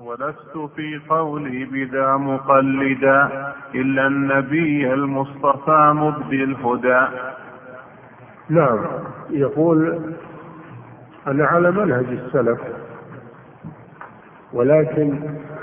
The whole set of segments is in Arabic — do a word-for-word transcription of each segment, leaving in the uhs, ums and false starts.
ولست في قولي بذا مقلدا إلا النبي المصطفى مبدي الهدى. نعم، يقول أنا على منهج السلف، ولكن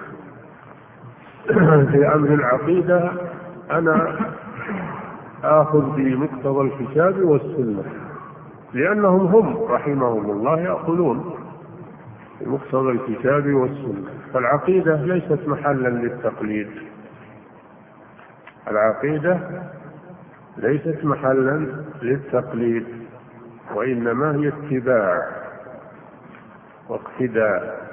في أمر العقيدة أنا آخذ بمقتضى الكتاب والسنة، لأنهم هم رحمهم الله يأخذون بمقتضى الكتاب والسنة. فالعقيدة ليست محلا للتقليد، العقيدة ليست محلا للتقليد، وإنما هي اتباع واقتداء،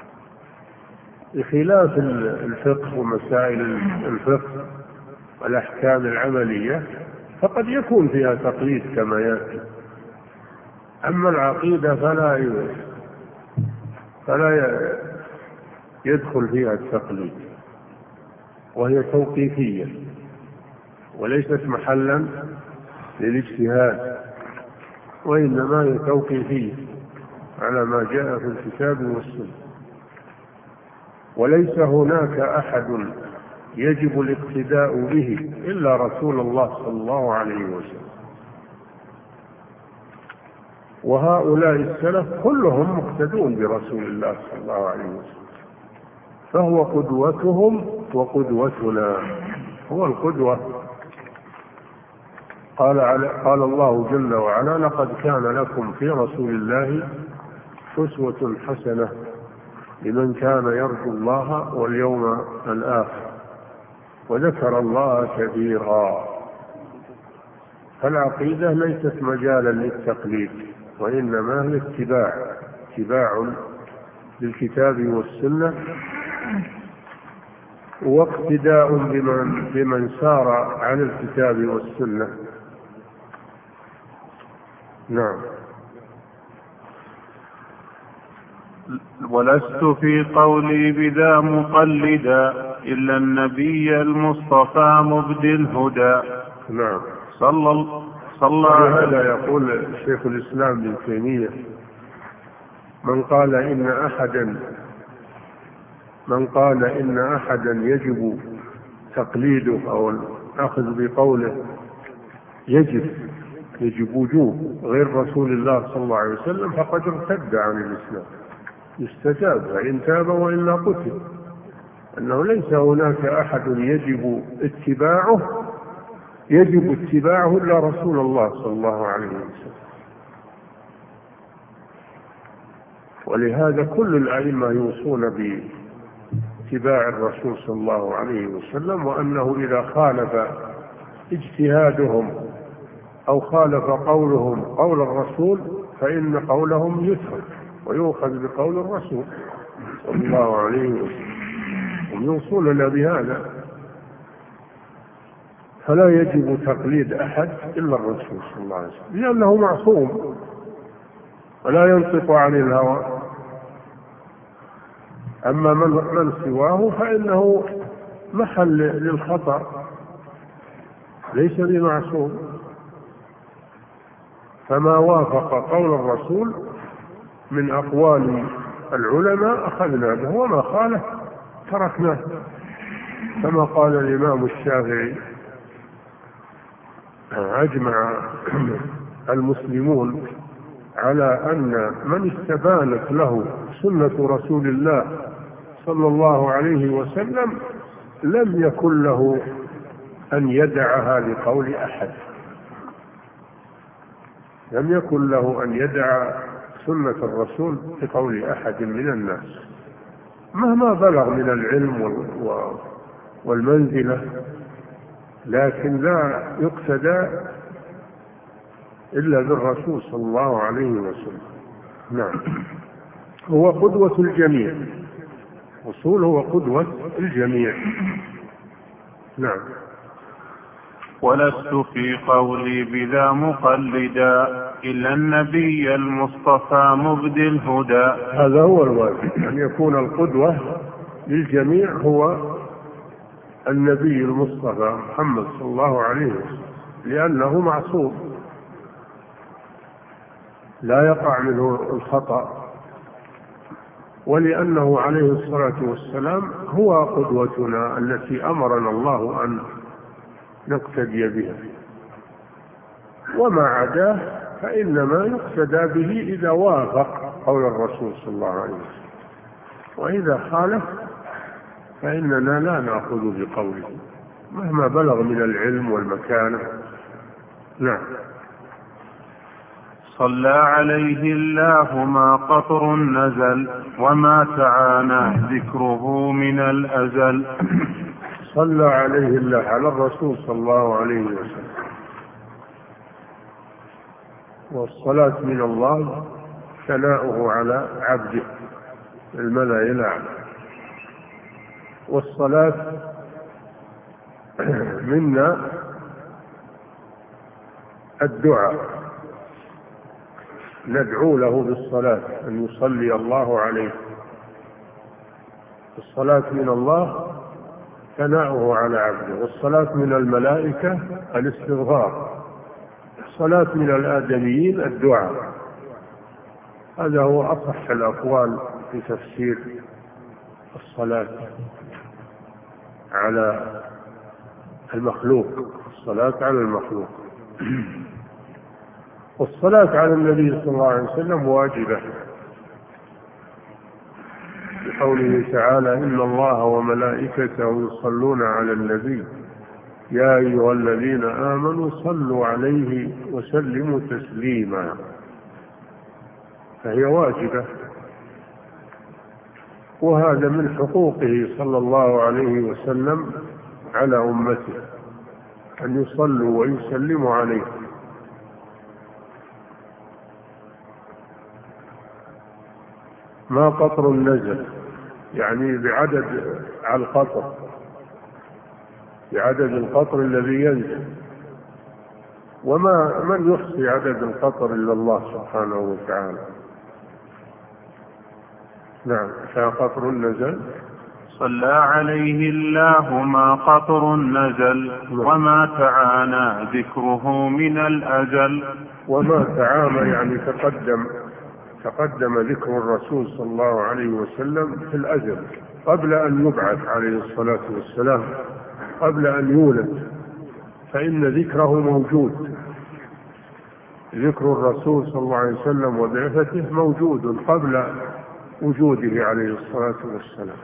بخلاف الفقه ومسائل الفقه والأحكام العملية فقد يكون فيها تقليد كما يأتي. أما العقيدة فلا فلا يدخل فيها التقليد، وهي توقيفية وليست محلا للاجتهاد، وإنما هي توقيفية على ما جاء في الكتاب والسنة. وليس هناك أحد يجب الاقتداء به إلا رسول الله صلى الله عليه وسلم، وهؤلاء السلف كلهم مقتدون برسول الله صلى الله عليه وسلم، فهو قدوتهم وقدوتنا، هو القدوة. قال, قال الله جل وعلا: لقد كان لكم في رسول الله أسوة حسنة لمن كان يرجو الله واليوم الآخر وذكر الله كثيرا. فالعقيدة ليست مجالا للتقليد، وإنما هي اتباع اتباع للكتاب والسنة، واقتداء بمن, بمن سار على الكتاب والسنة. نعم. ولست في قولي بذا مقلدا إلا النبي المصطفى مبدي الهدى. نعم. صلى صلى هذا يقول شيخ الإسلام ابن تيمية: من قال إن أحدا من قال إن أحدا يجب تقليده أو الأخذ بقوله يجب يجب وجوب غير رسول الله صلى الله عليه وسلم فقد ارتد عن الإسلام، يستتاب فإن تاب وإلا قتل. أنه ليس هناك أحد يجب اتباعه يجب اتباعه إلا رسول الله صلى الله عليه وسلم. ولهذا كل الأئمة يوصون باتباع الرسول صلى الله عليه وسلم، وأنه إذا خالف اجتهادهم أو خالف قولهم قول الرسول فإن قولهم يترك ويؤخذ بقول الرسول صلى الله عليه وسلم، هم يوصوننا بهذا. فلا يجب تقليد أحد إلا الرسول صلى الله عليه وسلم، لأنه معصوم ولا ينطق عن الهوى. أما من, من سواه فإنه محل للخطأ، ليس بمعصوم. فما وافق قول الرسول من أقوال العلماء أخذنا به، وما خالف تركناه، كما قال الإمام الشافعي: أجمع المسلمون على أن من استبانت له سنة رسول الله صلى الله عليه وسلم لم يكن له أن يدعها لقول أحد، لم يكن له أن يدع سنة الرسول لقول أحد من الناس مهما بلغ من العلم والمنزلة، لكن لا يقتدى إلا بالرسول صلى الله عليه وسلم. نعم. هو قدوة الجميع، رسول هو قدوة الجميع. نعم. ولست في قولي بذا مقلدا إلا النبي المصطفى مبدي الهدى. هذا هو الواجب، أن يكون القدوة للجميع هو النبي المصطفى محمد صلى الله عليه وسلم، لأنه معصوم لا يقع منه الخطأ ولأنه عليه الصلاة والسلام هو قدوتنا التي أمرنا الله أن نقتدي بها، وما عداه فإنما يقتدى به إذا وافق قول الرسول صلى الله عليه وسلم، وإذا خالف فإننا لا نأخذ بقوله مهما بلغ من العلم والمكانة. نعم. صلى عليه الله ما قطر نزل وما تعانى ذكره من الأزل. صلى عليه الله على الرسول صلى الله عليه وسلم، والصلاة من الله ثناؤه على عبده الملأ الأعلى، والصلاة منا الدعاء، ندعو له بالصلاة أن يصلي الله عليه. الصلاة من الله ثناؤه على عبده، والصلاة من الملائكة الاستغفار، الصلاة من الآدميين الدعاء. هذا هو أصح الأقوال في تفسير الصلاة على المخلوق، الصلاة على المخلوق. والصلاة على النبي صلى الله عليه وسلم واجبة، بقوله تعالى: إن الله وملائكته يصلون على النبي يا أيها الذين آمنوا صلوا عليه وسلموا تسليما، فهي واجبة. وهذا من حقوقه صلى الله عليه وسلم على أمته أن يصلوا ويسلموا عليه. ما قطر نزل، يعني بعدد على القطر، بعدد القطر الذي ينزل، وما من يحصي عدد القطر إلا الله سبحانه وتعالى. نعم. فقطر نزل. صلى عليه الله ما قطر نزل وما تعانى ذكره من الأجل. وما تعانى يعني تقدم تقدم ذكر الرسول صلى الله عليه وسلم في الأزل قبل أن يبعث عليه الصلاة والسلام، قبل أن يولد، فإن ذكره موجود. ذكر الرسول صلى الله عليه وسلم وبعثته موجود قبل وجوده عليه الصلاة والسلام.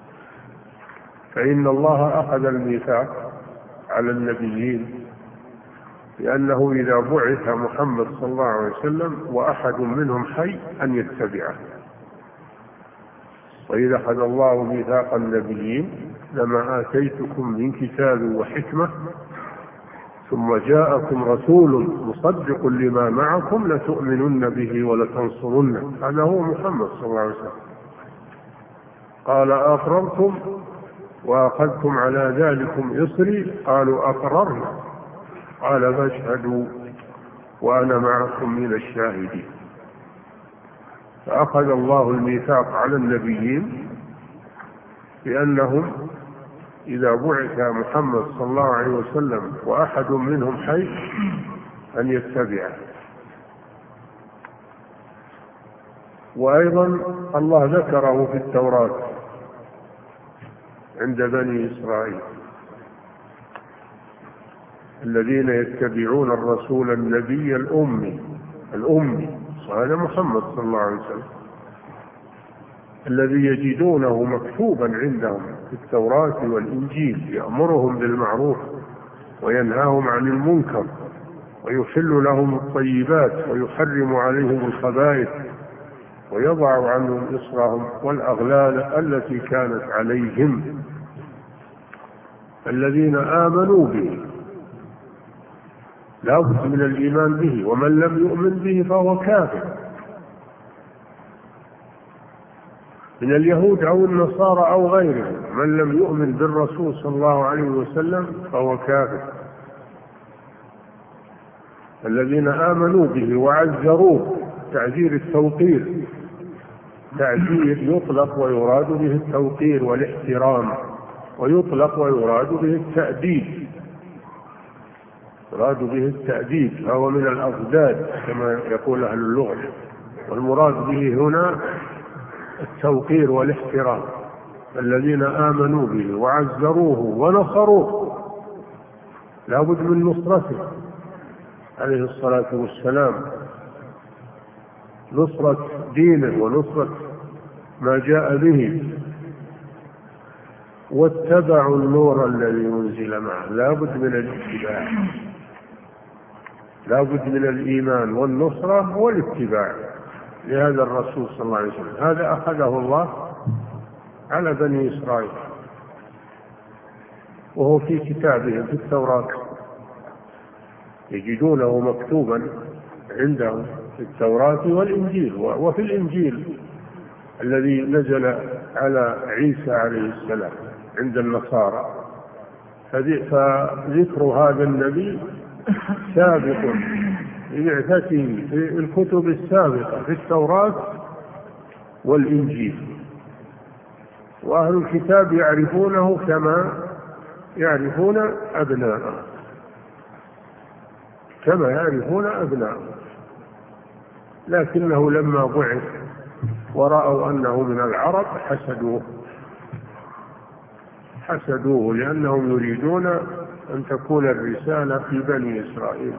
فإن الله أخذ الميثاق على النبيين لأنه إذا بعث محمد صلى الله عليه وسلم وأحد منهم حي أن يتبعه. وإذا أخذ الله ميثاق النبيين لما آتيتكم من كتاب وحكمة ثم جاءكم رسول مصدق لما معكم لتؤمنن به ولتنصرنه. هذا هو محمد صلى الله عليه وسلم. قال: أقررتم وأخذتم على ذلكم إصري؟ قالوا: أقررنا. قال: فاشهدوا وأنا معكم من الشاهدين. فأخذ الله الميثاق على النبيين بأنهم إذا بعث محمد صلى الله عليه وسلم وأحد منهم حي أن يتبعه. وأيضا الله ذكره في التوراة عند بني إسرائيل: الذين يتبعون الرسول النبي الأمي الأمي وهذا محمد صلى الله عليه وسلم الذي يجدونه مكتوبا عندهم في التوراة والإنجيل يأمرهم بالمعروف وينهاهم عن المنكر ويحل لهم الطيبات ويحرم عليهم الخبائث ويضع عنهم إصرهم والأغلال التي كانت عليهم. الذين آمنوا به لا بد من الإيمان به، ومن لم يؤمن به فهو كافر، من اليهود أو النصارى أو غيرهم. من لم يؤمن بالرسول صلى الله عليه وسلم فهو كافر. الذين آمنوا به وعزروه، تعزير التوقير، تعزير يطلق ويراد به التوقير والاحترام، ويطلق ويراد به التأديب، يراد به التأديب، فهو من الأضداد كما يقول أهل اللغة. والمراد به هنا التوقير والاحترام، الذين آمنوا به وعزروه ونصروه لا بد من نصرته عليه الصلاة والسلام، نصرة دينه ونصرة ما جاء به، واتبعوا النور الذي أنزل معه. لا بد من الاتباع، لا بد من الإيمان والنصرة والاتباع لهذا الرسول صلى الله عليه وسلم. هذا أخذه الله على بني إسرائيل، وهو في كتابهم في التوراة، يجدونه مكتوبا عندهم في التوراة والإنجيل. وفي الإنجيل الذي نزل على عيسى عليه السلام عند النصارى، فذكر هذا النبي سابق لبعثته في الكتب السابقة في التوراة والإنجيل، وأهل الكتاب يعرفونه كما يعرفون أبناءهم كما يعرفون أبناءهم لكنه لما بعث ورأوا أنه من العرب حسدوه حسدوه لأنهم يريدون أن تكون الرسالة في بني إسرائيل،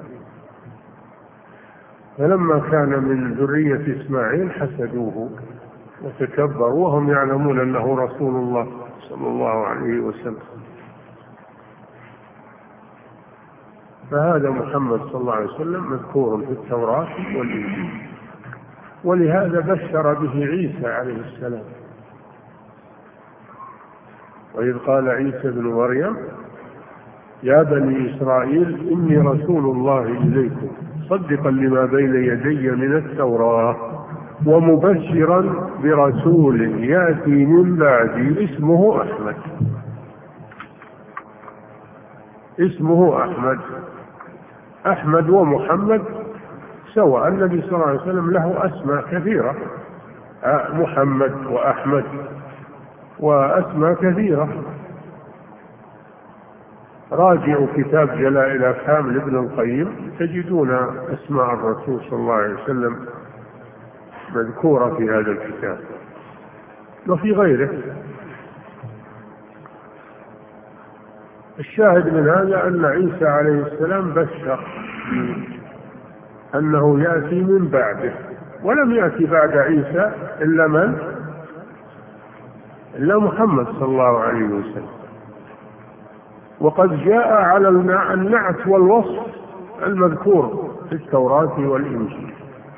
فلما كان من ذرية إسماعيل حسدوه وتكبروا وهم يعلمون أنه رسول الله صلى الله عليه وسلم. فهذا محمد صلى الله عليه وسلم مذكور في التوراة والإنجيل، ولهذا بشر به عيسى عليه السلام. وإذ قال عيسى بن مريم يا بني إسرائيل إني رسول الله إليكم مصدقا لما بين يدي من التوراة ومبشرا برسول يأتي من بعدي اسمه أحمد اسمه أحمد أحمد ومحمد سواء. النبي صلى الله عليه وسلم له أسماء كثيرة، محمد وأحمد وأسماء كثيرة. راجعوا كتاب جلاء الأفهام لابن القيم تجدون أسماء الرسول صلى الله عليه وسلم مذكورة في هذا الكتاب وفي غيره. الشاهد من هذا أن عيسى عليه السلام بشر أنه يأتي من بعده، ولم يأتي بعد عيسى إلا من؟ إلا محمد صلى الله عليه وسلم. وقد جاء على النعت والوصف المذكور في التوراة والإنجيل.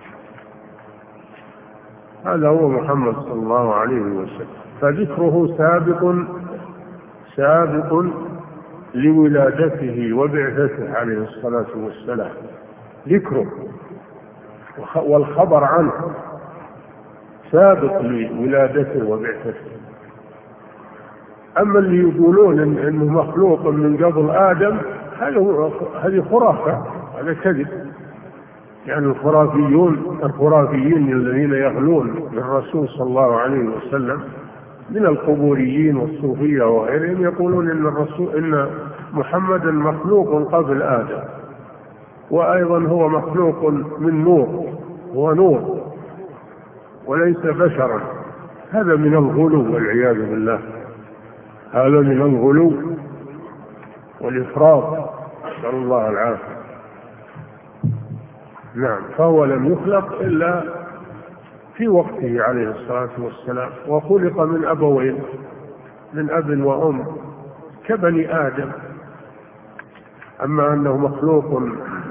هذا هو محمد صلى الله عليه وسلم، فذكره سابق سابق لولادته وبعثته عليه الصلاة والسلام، ذكره والخبر عنه سابق لولادته وبعثته. أما اللي يقولون إنه مخلوق من قبل آدم هذه خرافة، هذا كذب. يعني الخرافيون الخرافيين الذين يغلون للرسول صلى الله عليه وسلم من القبوريين والصوفية وغيرهم يقولون إن الرسول إن محمدا مخلوق قبل آدم، وأيضا هو مخلوق من نور، هو نور وليس بشرا. هذا من الغلو والعياذ بالله، هذا من الغلو والإفراط، نسأل الله العافية. نعم، فهو لم يخلق إلا في وقته عليه الصلاة والسلام، وخلق من أبوين، من أب وأم كبني آدم. أما أنه مخلوق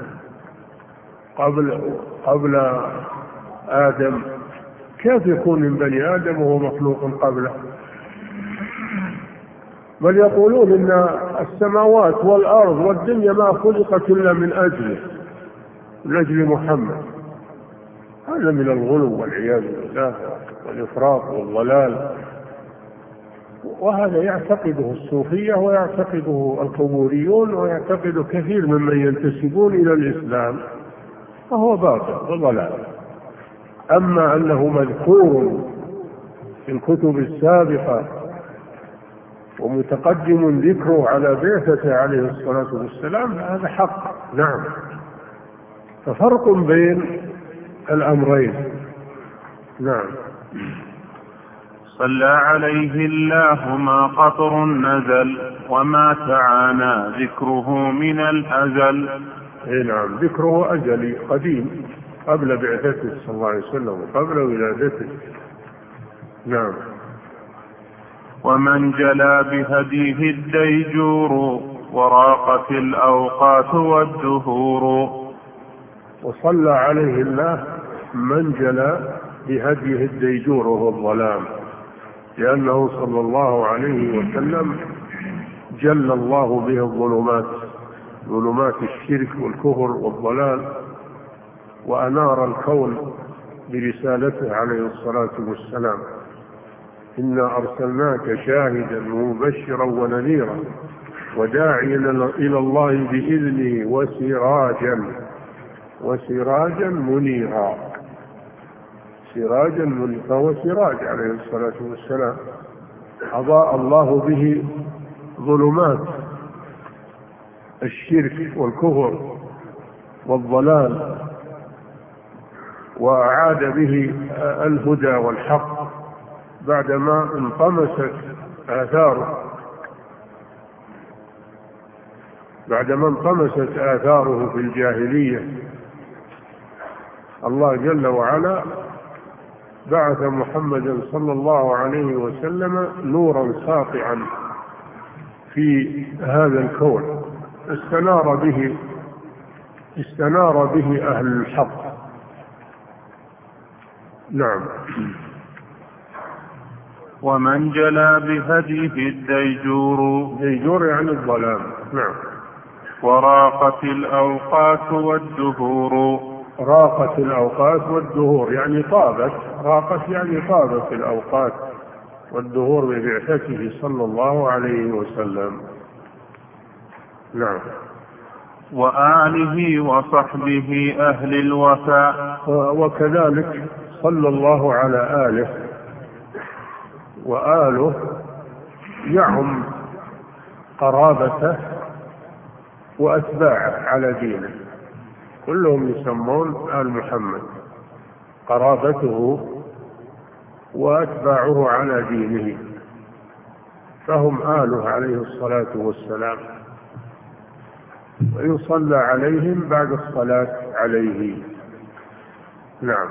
قبل قبل آدم، كيف يكون من بني آدم وهو مخلوق قبله؟ بل يقولون إن السماوات والأرض والدنيا ما خلقت إلا من أجله، من أجل محمد. هذا من الغلو والعياذ بالله والإفراط والضلال، وهذا يعتقده الصوفية ويعتقده القبوريون ويعتقده كثير ممن ينتسبون إلى الإسلام، فهو باطل وضلال. أما أنه مذكور في الكتب السابقة ومتقدم ذكره على بعثته عليه الصلاة والسلام هذا حق. نعم، ففرق بين الأمرين. نعم. صلى عليه الله ما قطر نزل وما تعانى ذكره من الأزل. اي نعم، ذكره أزلي قديم قبل بعثته صلى الله عليه وسلم وقبل ولادته. نعم. ومن جلا بهديه الديجور وراقت الأوقات والدهور. وصلى عليه الله من جلا بهديه الديجور وهو الظلام، لأنه صلى الله عليه وسلم جل الله به الظلمات، ظلمات الشرك والكفر والضلال، وأنار الكون برسالته عليه الصلاة والسلام. إنا أرسلناك شاهدا ومبشرا ونذيرا وداعيا إلى الله بإذنه وسراجا وسراجا منيرا. سراجا منيرا، فهو سراج عليه الصلاة والسلام، أضاء الله به ظلمات الشرك والكفر والضلال، وأعاد به الهدى والحق بعدما انطمست آثاره بعدما انطمست آثاره في الجاهلية. الله جل وعلا بعث محمدا صلى الله عليه وسلم نورا ساطعا في هذا الكون، استنار به استنار به أهل الحق. نعم. ومن جلا بهديه الديجور. ديجور يعني الظلام. نعم. وراقت الأوقات والدهور. راقت الأوقات والدهور يعني طابت، راقت يعني طابت الأوقات والدهور ببعثته صلى الله عليه وسلم. نعم. وآله وصحبه أهل الوفاء. وكذلك صلى الله على آله، وآله يعم قرابته وأتباعه على دينه، كلهم يسمون آل محمد، قرابته وأتباعه على دينه، فهم آله عليه الصلاة والسلام، ويصلى عليهم بعد الصلاة عليه. نعم.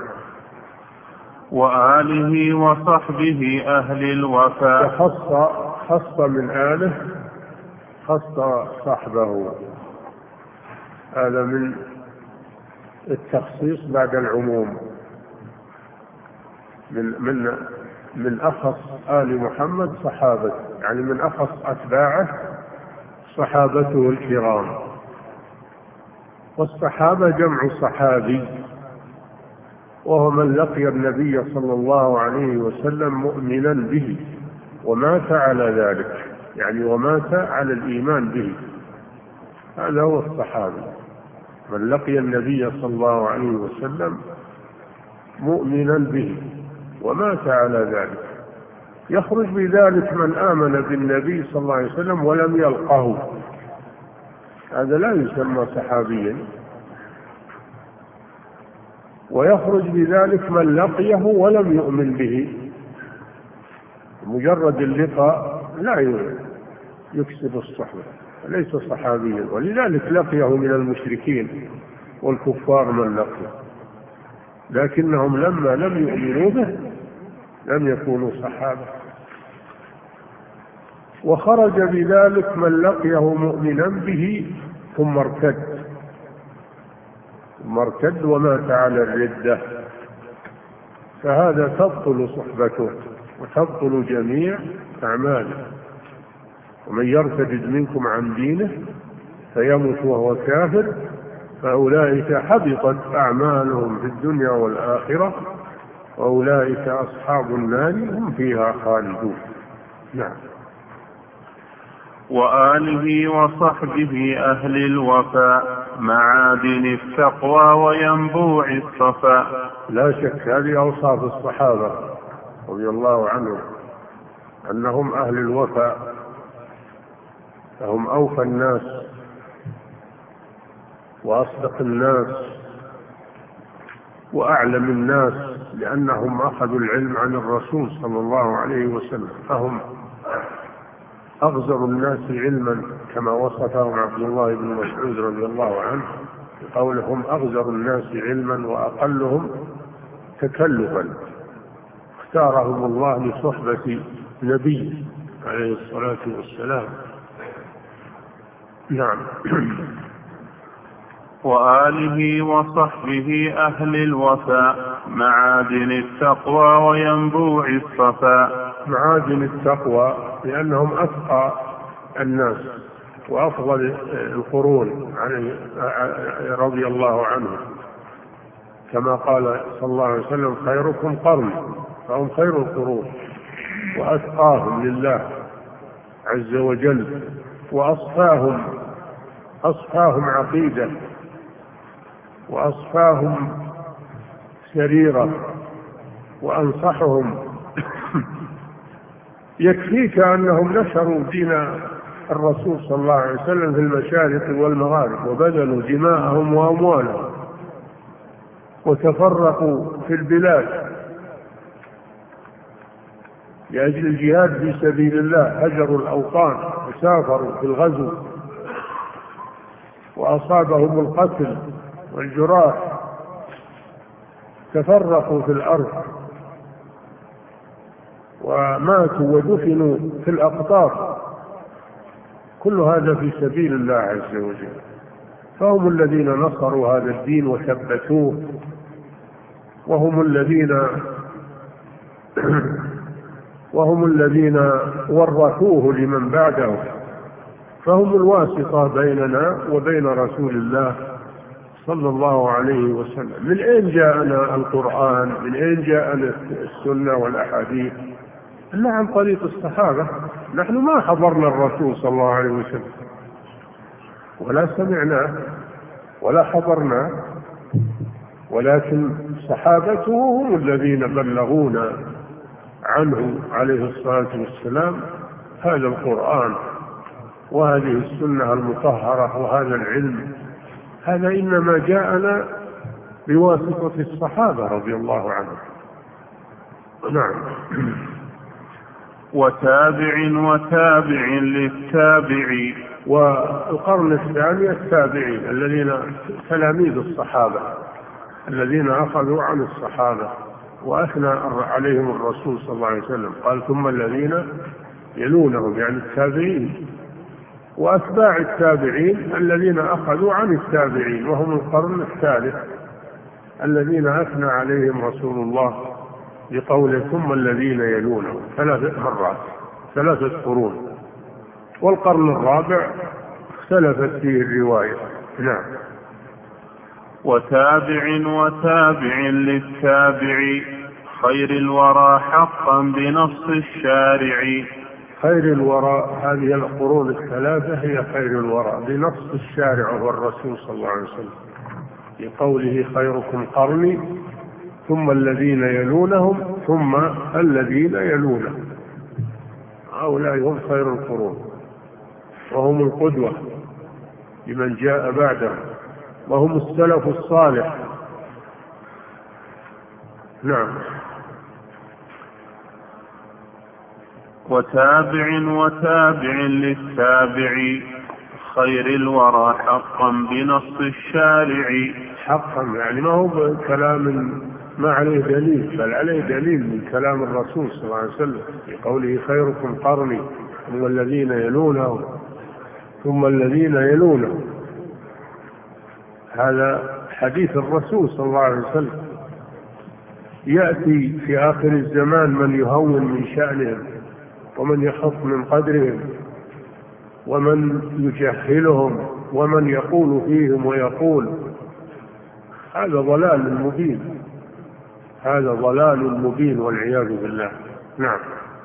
وآله وصحبه أهل الوفاء. خص خص من آله، خص صحبه، هذا من التخصيص بعد العموم، من من من أخص آل محمد صحابته، يعني من أخص أتباعه صحابته الكرام. والصحابة جمع صحابي، وهو من لقي النبي صلى الله عليه وسلم مؤمنا به ومات على ذلك، يعني ومات على الإيمان به، هذا هو الصحابي، من لقي النبي صلى الله عليه وسلم مؤمنا به ومات على ذلك. يخرج بذلك من آمن بالنبي صلى الله عليه وسلم ولم يلقه، هذا لا يسمى صحابيا. ويخرج بذلك من لقيه ولم يؤمن به، مجرد اللقاء لا يكسب الصحبة، ليس صحابيا. ولذلك لقيه من المشركين والكفار من لقيه، لكنهم لما لم يؤمنوا به لم يكونوا صحابة. وخرج بذلك من لقيه مؤمنا به ثم ارتد ثم ارتد ومات على الردة، فهذا تبطل صحبته وتبطل جميع أعماله. ومن يرتد منكم عن دينه فيمت وهو كافر فأولئك حبطت أعمالهم في الدنيا والآخرة وأولئك أصحاب النار هم فيها خالدون. نعم. وآله وصحبه أهل الوفاء معادن التقوى وينبوع الصفاء. لا شك هذه أوصاف الصحابة رضي الله عنهم، أنهم أهل الوفاء، فهم أوفى الناس وأصدق الناس وأعلم الناس، لأنهم أخذوا العلم عن الرسول صلى الله عليه وسلم، فهم أغزر الناس علما كما وصفهم عبد الله بن مسعود رضي الله عنه قولهم أغزر الناس علما وأقلهم تكلفا، اختارهم الله لصحبة نبي عليه الصلاة والسلام. نعم. وآله وصحبه أهل الوفاء معادن التقوى وينبوع الصفاء. معادن التقوى لأنهم أتقى الناس وأفضل القرون رضي الله عنهم، كما قال صلى الله عليه وسلم خيركم قرني، فهم خير القرون وأتقاهم لله عز وجل، وأصفاهم أصفاهم عقيدة وأصفاهم سريرة وأنصحهم. يكفيك أنهم نشروا دين الرسول صلى الله عليه وسلم في المشارق والمغارب، وبذلوا دماءهم وأموالهم وتفرقوا في البلاد لأجل الجهاد في سبيل الله، هجروا الأوطان وسافروا في الغزو وأصابهم القتل والجراح، تفرقوا في الأرض وماتوا ودفنوا في الأقطار، كل هذا في سبيل الله عز وجل. فهم الذين نصروا هذا الدين وثبتوه، وهم الذين وهم الذين ورثوه لمن بعده، فهم الواسطة بيننا وبين رسول الله صلى الله عليه وسلم. من أين جاءنا القرآن؟ من أين جاءنا السنة والأحاديث؟ إلا عن طريق الصحابة. نحن ما حضرنا الرسول صلى الله عليه وسلم ولا سمعناه ولا حضرناه، ولكن صحابته هم الذين بلغونا عنه عليه الصلاة والسلام هذا القرآن وهذه السنة المطهرة وهذا العلم. هذا إنما جاءنا بواسطة الصحابة رضي الله عنهم. نعم. وتابع وتابع للتابع. والقرن الثاني التابعين الذين تلاميذ الصحابة الذين أخذوا عن الصحابة وأثنى عليهم الرسول صلى الله عليه وسلم، قال ثم الذين يلونهم، يعني التابعين، وأتباع التابعين الذين أخذوا عن التابعين وهم القرن الثالث الذين أثنى عليهم رسول الله بقوله ثم الذين يلونهم ثلاث مرات، ثلاثة قرون. والقرن الرابع اختلفت فيه الرواية. نعم. وتابع وتابع للتابع خير الورى حقا بنص الشارع. خير الورى، هذه القرون الثلاثة هي خير الورى بنص الشارع هو الرسول صلى الله عليه وسلم بقوله خيركم قرني ثم الذين يلونهم ثم الذين يلونهم. هؤلاء هم خير القرون وهم القدوة لمن جاء بعدهم وهم السلف الصالح. نعم. وتابع وتابع للتابع خير الورى حقا بنص الشارع. حقا يعني ما هو كلام ما عليه دليل، بل عليه دليل من كلام الرسول صلى الله عليه وسلم في قوله خيركم قرني ثم الذين يلونهم ثم الذين يلونهم. هذا حديث الرسول صلى الله عليه وسلم. يأتي في آخر الزمان من يهون من شأنهم ومن يخف من قدرهم ومن يجهلهم ومن يقول فيهم ويقول. هذا ضلال مبين، هذا ضلال مبين والعياذ بالله. نعم.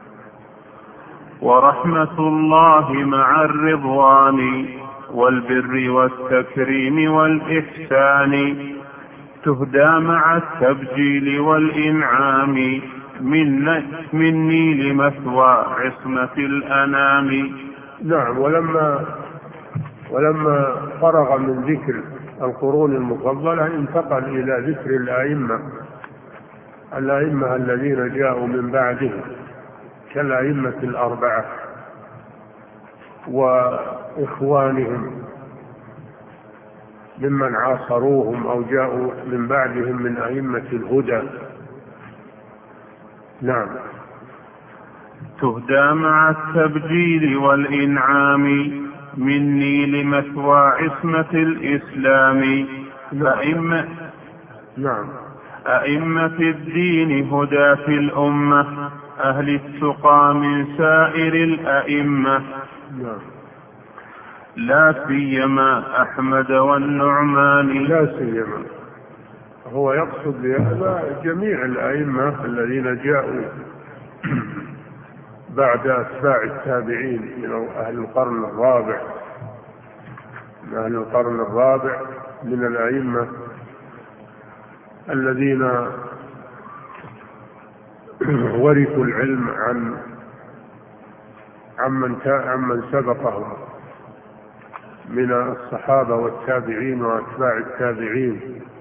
ورحمة الله مع الرضوان والبر والتكريم والإحسان تهدى مع التبجيل والإنعام من مني لمثوى عصمة الأنام. نعم. ولما ولما فرغ من ذكر القرون المفضلة انتقل إلى ذكر الأئمة الأئمة الذين جاءوا من بعدهم كالأئمة الأربعة وإخوانهم ممن عاصروهم أو جاءوا من بعدهم من أئمة الهدى. نعم. تهدى مع التبجيل والإنعام مني لمثوى عصمة الإسلام. أئمة نعم. أئمة الدين هدى في الأمة أهل التقى من سائر الأئمة. نعم. لا سيما أحمد والنعمان. لا سيما هو يقصد بهذا جميع الأئمة الذين جاءوا بعد أتباع التابعين من أهل القرن الرابع من أهل القرن الرابع من الأئمة الذين ورثوا العلم عن عمن عمن سبقهم من الصحابة والتابعين وأتباع التابعين،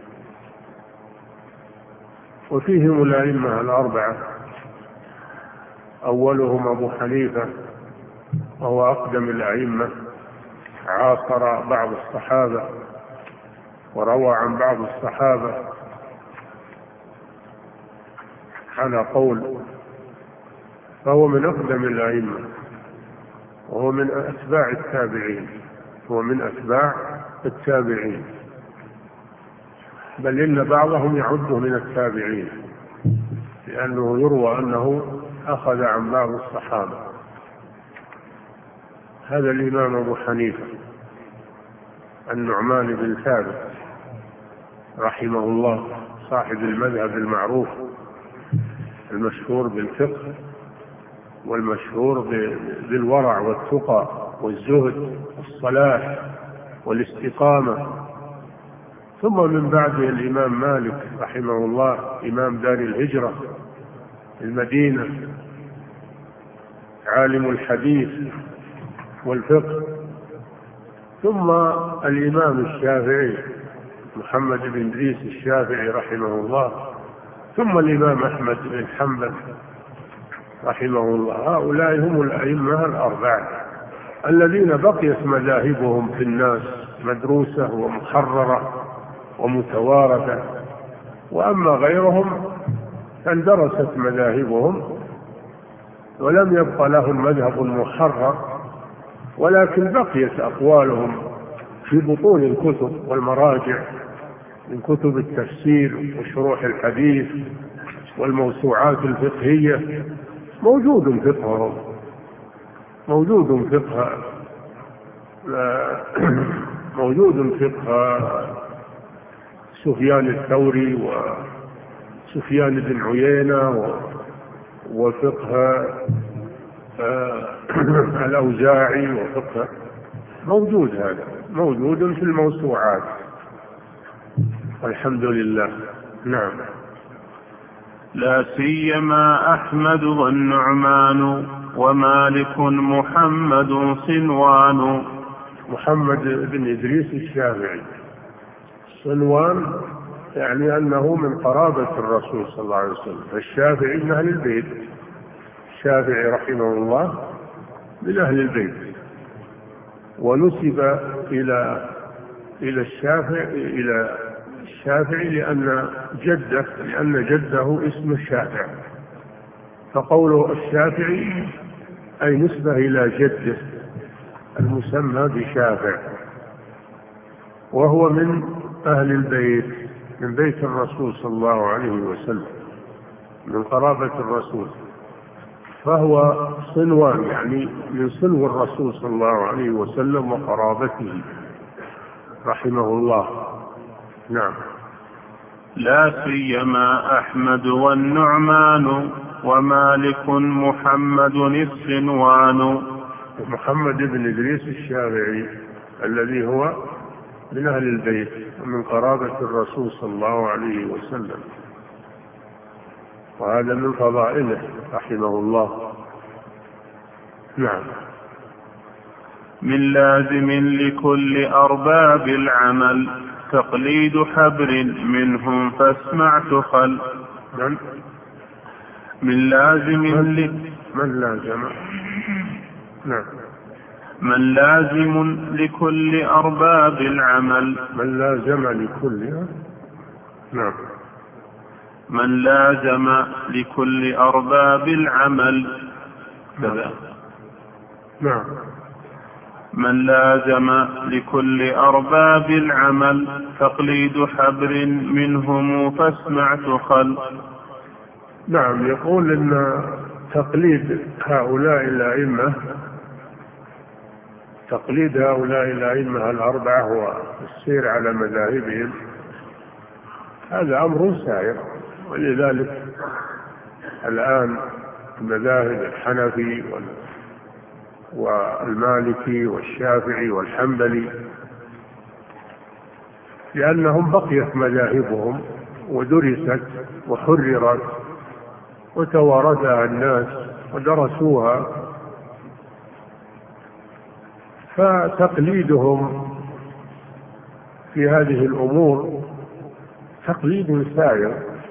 وفيهم الأئمة الأربعة أولهم أبو حنيفة وهو أقدم الأئمة، عاصر بعض الصحابة وروى عن بعض الصحابة على قول، فهو من أقدم الأئمة وهو من أتباع التابعين هو من أتباع التابعين بل إن بعضهم يعده من التابعين لأنه يروى أنه أخذ عن بعض الصحابة. هذا الإمام أبو حنيفة النعمان بن ثابت رحمه الله صاحب المذهب المعروف المشهور بالفقه والمشهور بالورع والتقى والزهد والصلاح والاستقامة. ثم من بعده الإمام مالك رحمه الله إمام دار الهجرة المدينة عالم الحديث والفقه. ثم الإمام الشافعي محمد بن إدريس الشافعي رحمه الله. ثم الإمام أحمد بن حنبل رحمه الله. هؤلاء هم الأئمة الأربعة الذين بقيت مذاهبهم في الناس مدروسة ومحررة ومتوارثة، وأما غيرهم فاندرست مذاهبهم ولم يبق لهم مذهب محرر، ولكن بقيت أقوالهم في بطون الكتب والمراجع من كتب التفسير وشروح الحديث والموسوعات الفقهية. موجود فقههم موجود فقه موجود فقه سفيان الثوري وسفيان بن عيينة وفقه الأوزاعي وفقه موجود هذا موجود في الموسوعات والحمد لله. نعم. لا سيما أحمد والنعمان ومالك محمد صنوان. محمد بن إدريس الشافعي صنوان يعني أنه من قرابة الرسول صلى الله عليه وسلم. الشافعي من أهل البيت، الشافعي رحمه الله من أهل البيت، ونسب إلى إلى الشافعي إلى الشافعي لأن جده لأن جده اسم الشافعي، فقوله الشافعي أي نسبة إلى جده المسمى بشافع، وهو من أهل البيت من بيت الرسول صلى الله عليه وسلم من قرابة الرسول، فهو صنوان يعني من صنو الرسول صلى الله عليه وسلم وقرابته رحمه الله. نعم. لا سيما أحمد والنعمان ومالك محمد الصنوان. محمد بن إدريس الشافعي الذي هو من أهل البيت ومن قرابة الرسول صلى الله عليه وسلم، وهذا من فضائله رحمه الله. نعم. من لازم لكل أرباب العمل تقليد حبر منهم فاسمع تخل. من, من لازم من, ل... من لازم نعم من لازم لكل أرباب العمل. من لازم لكل نعم من لازم لكل أرباب العمل كذا. نعم من لازم لكل أرباب العمل تقليد حبر منهم فاسمع تخل. نعم. يقول إن تقليد هؤلاء الأئمة تقليد هؤلاء الأئمة الأربعة والسير على مذاهبهم هذا أمر سائر، ولذلك الآن المذاهب الحنفي والمالكي والشافعي والحنبلي لأنهم بقيت مذاهبهم ودرست وحررت وتوارثها الناس ودرسوها، فتقليدهم في هذه الأمور تقليد سائر.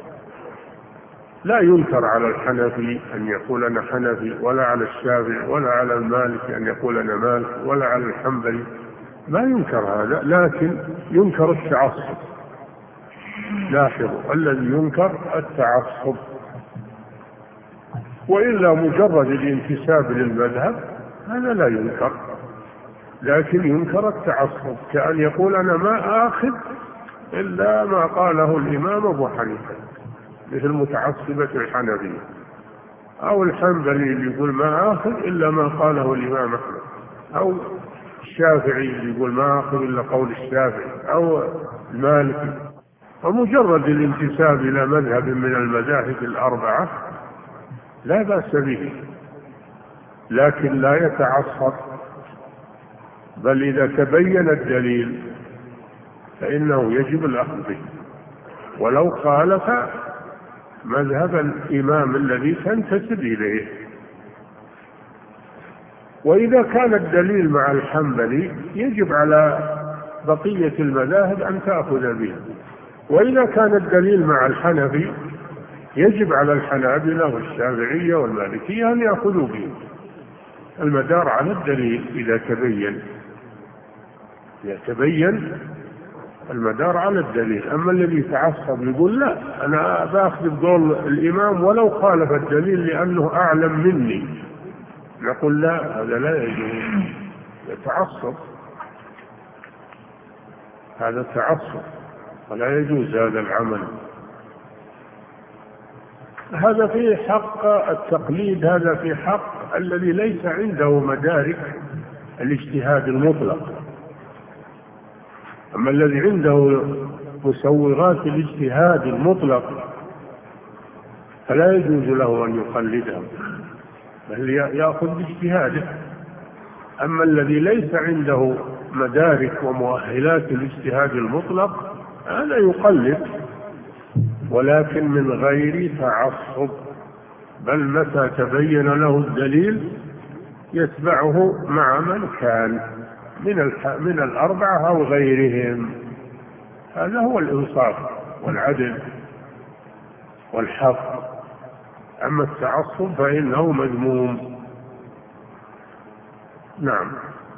لا ينكر على الحنفي أن يقول أنا حنفي، ولا على الشافعي، ولا على المالكي أن يقول أنا مالك، ولا على الحنبلي، ما ينكر هذا، لكن ينكر التعصب. لاحظوا، الذي ينكر التعصب، وإلا مجرد الانتساب للمذهب هذا لا ينكر، لكن ينكر التعصب، كأن يقول أنا ما آخذ إلا ما قاله الإمام أبو حنيفة مثل متعصبة الحنفية، أو الحنبلي اللي يقول ما آخذ إلا ما قاله الإمام أحمد، أو الشافعي اللي يقول ما آخذ إلا قول الشافعي، أو المالكي. ومجرد الانتساب إلى مذهب من المذاهب الأربعة لا بأس به، لكن لا يتعصب، بل إذا تبين الدليل فإنه يجب الأخذ به ولو خالف مذهب الإمام الذي تنتسب إليه. وإذا كان الدليل مع الحنبلي يجب على بقية المذاهب أن تأخذ به، وإذا كان الدليل مع الحنفي يجب على الحنابلة والشافعية والمالكية أن يأخذوا به. المدار على الدليل إذا تبين يتبين المدار على الدليل. أما الذي يتعصب يقول لا أنا بأخذ بقول الإمام ولو خالف الدليل لأنه أعلم مني، نقول لا، هذا لا يجوز، يتعصب، هذا تعصب ولا يجوز هذا العمل. هذا في حق التقليد، هذا في حق الذي ليس عنده مدارك الاجتهاد المطلق. أما الذي عنده مسوغات الاجتهاد المطلق فلا يجوز له أن يقلده، بل يأخذ باجتهاده. أما الذي ليس عنده مدارك ومؤهلات الاجتهاد المطلق هذا يقلد، ولكن من غير تعصب، بل متى تبين له الدليل يتبعه مع من كان من من الأربعة أو غيرهم. هذا هو الإنصاف والعدل والحق. أما التعصب فإنه مذموم. نعم.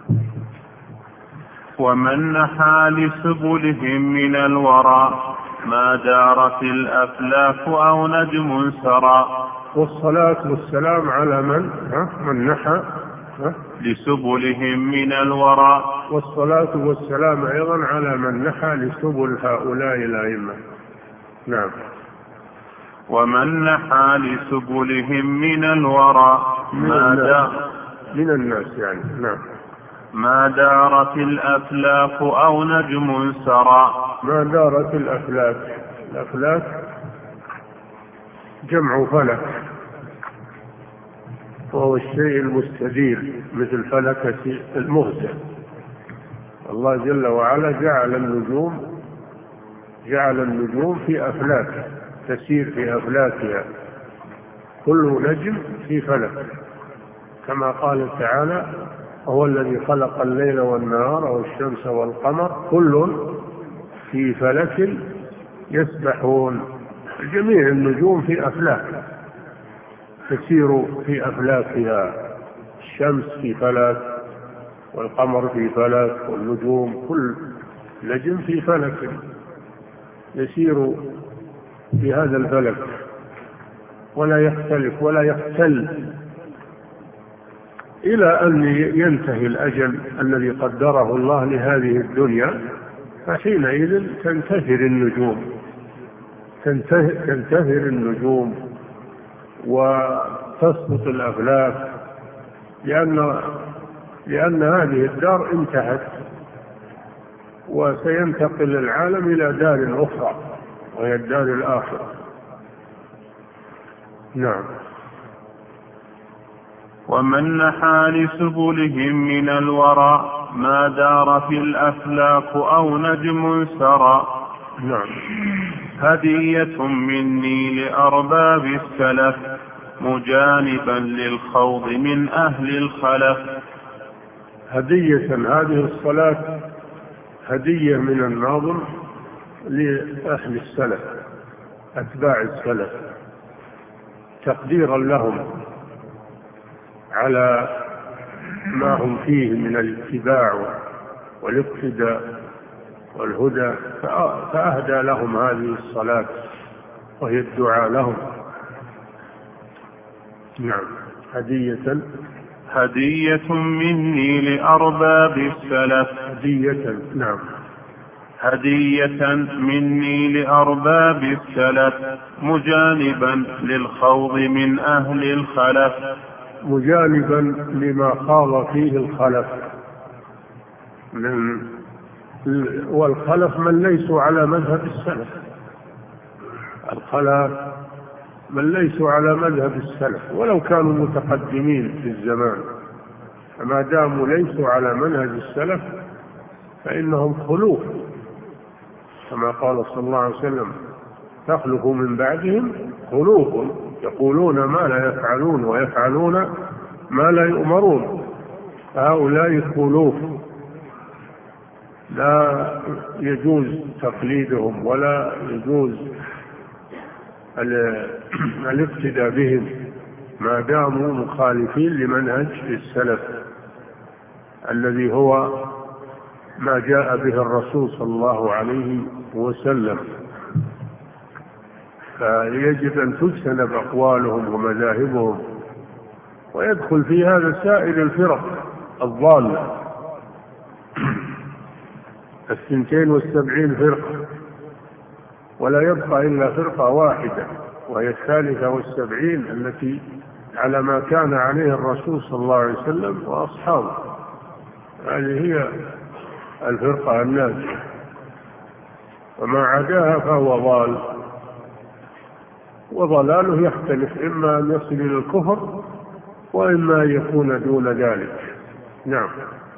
ومن نحى لسبلهم من الورى ما دارت الأفلاك أو نجم سرى. والصلاة والسلام على من ها؟ من نحى ها؟ لسبلهم من الورى. والصلاة والسلام أيضا على من نحى لسبل هؤلاء الأئمة. نعم. ومن نحى لسبلهم من الورى ما دار من الناس يعني. نعم. ما دارت الأفلاك أو نجم سرى. ما دارت الأفلاك، الأفلاك جمع فلك، وهو الشيء المستدير مثل فلكة المغزى. الله جل وعلا جعل النجوم جعل النجوم في أفلاك تسير في أفلاكها، كل نجم في فلك، كما قال تعالى هو الذي خلق الليل والنهار أو الشمس والقمر كل في فلك يسبحون. جميع النجوم في أفلاك تسير في أفلاكها، الشمس في فلك والقمر في فلك والنجوم، كل نجم في فلك يسير في هذا الفلك ولا يختلف ولا يختل إلى أن ينتهي الأجل الذي قدره الله لهذه الدنيا، فحينئذ تنتهر النجوم تنتهر النجوم وتسقط الأفلاك، لأن لأن هذه الدار انتهت وسينتقل العالم إلى دار أخرى وهي الدار الآخرة. نعم. ومن نحى لسبلهم من الورى ما دار في الأفلاك أو نجم سرى. نعم. هدية مني لأرباب السلف مجانبا للخوض من أهل الخلف. هدية، هذه الصلاة هدية من الناظم لأهل السلف أتباع السلف تقديرا لهم على ما هم فيه من الاتباع والاقتداء والهدى، فأهدى لهم هذه الصلاة وهي الدعاء لهم. نعم. هدية هدية مني لأرباب السلف. هدية. نعم. هدية مني لأرباب السلف مجانبا للخوض من أهل الخلف. مجانبا لما خاض فيه الخلف من والخلف من ليسوا على مذهب السلف. الخلف من ليسوا على مذهب السلف ولو كانوا متقدمين في الزمان، فما داموا ليسوا على منهج السلف فإنهم خلوف، كما قال صلى الله عليه وسلم تخلف من بعدهم خلوف يقولون ما لا يفعلون ويفعلون ما لا يؤمرون. هؤلاء خلوف لا يجوز تقليدهم ولا يجوز الاقتداء بهم ما داموا مخالفين لمنهج السلف الذي هو ما جاء به الرسول صلى الله عليه وسلم. فيجب أن تجتنب أقوالهم ومذاهبهم، ويدخل في هذا سائر الفرق الضالة الثنتين والسبعين فرقة، ولا يبقى إلا فرقة واحدة وهي الثالثة والسبعين التي على ما كان عليه الرسول صلى الله عليه وسلم وأصحابه. هذه هي الفرقة الناجية، وما عداها فهو ضال، وضلاله يختلف إما أن يصل إلى الكفر وإما أن يكون دون ذلك. نعم.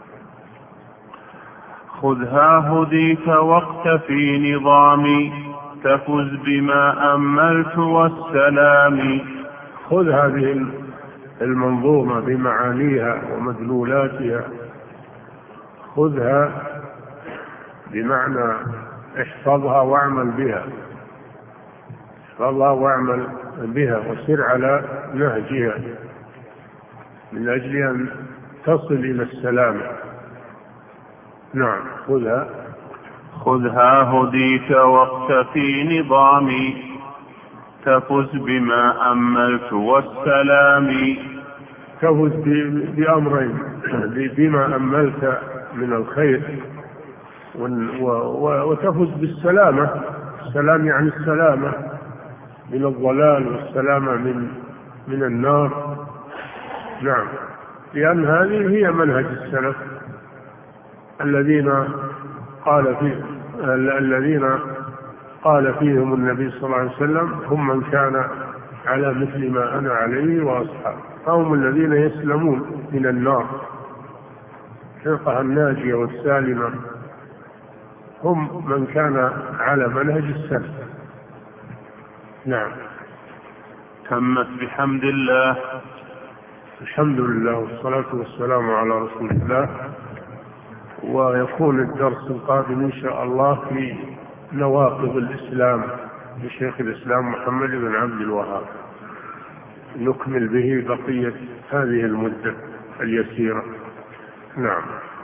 خذها هديت واقتفي نظامي تفز بما أملت والسلام. خذ هذه المنظومة بمعانيها ومدلولاتها، خذها بمعنى احفظها واعمل بها، احفظها واعمل بها وسر على نهجها من أجل أن تصل إلى السلام. نعم. خذها خذها هديت واقتفي نظامي تفز بما أملت والسلام. تفز بأمرين، بما أملت من الخير، وتفز بالسلامة. السلام يعني السلامة من الضلال والسلامة من من النار. نعم. لأن هذه هي منهج السلف الذين قال فيه الذين قال فيهم النبي صلى الله عليه وسلم هم من كان على مثل ما أنا عليه وأصحابي، فهم الذين يسلمون من النار. الفرقة الناجية والسالمة هم من كان على منهج السلف. نعم. تمت بحمد الله. الحمد لله والصلاة والسلام على رسول الله. ويكون الدرس القادم إن شاء الله في نواقض الإسلام لشيخ الإسلام محمد بن عبد الوهاب، نكمل به بقية هذه المدة اليسيرة. نعم.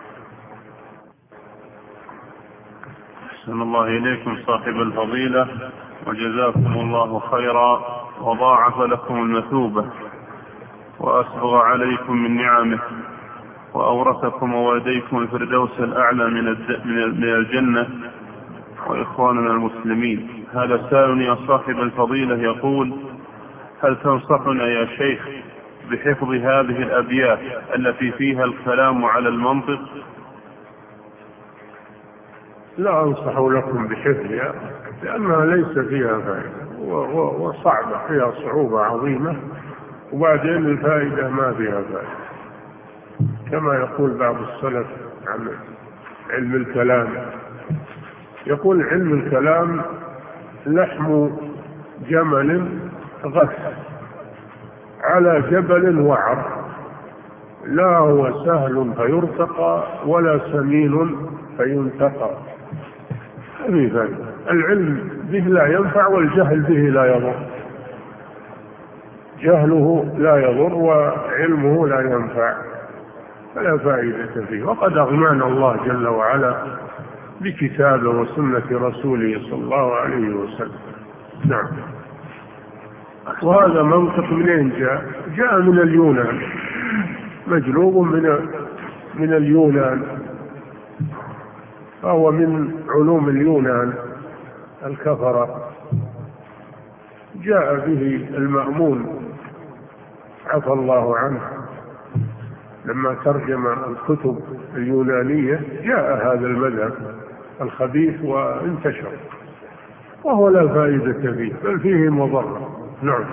أحسن الله إليكم صاحب الفضيلة، وجزاكم الله خيرا وضاعف لكم المثوبة وأسبغ عليكم من نعمه وأورثكم ووالديكم الفردوس الأعلى من الجنة وإخواننا المسلمين. هذا سائل يا صاحب الفضيلة يقول: هل تنصحنا يا شيخ بحفظ هذه الأبيات التي فيها الكلام على المنطق؟ لا أنصح لكم بحفظها لأنها ليس فيها فائدة وصعبة، فيها صعوبة عظيمة، وبعدين الفائدة ما فيها فائدة، كما يقول بعض السلف عن علم الكلام، يقول علم الكلام لحم جمل غث على جبل وعر، لا هو سهل فيرتقى ولا سمين فينتقى. هذه فائدة. العلم به لا ينفع والجهل به لا يضر، جهله لا يضر وعلمه لا ينفع، فلا فائدة فيه. وقد أغنانا الله جل وعلا بكتابه وسنة رسوله صلى الله عليه وسلم. نعم. وهذا منطق منين جاء؟ جاء من اليونان، مجلوب من من اليونان، فهو من علوم اليونان الكفرة. جاء به المأمون عفى الله عنه لما ترجم الكتب اليونانية، جاء هذا المذهب الخبيث وانتشر، وهو لا فائدة فيه بل فيه مضرة. نعم.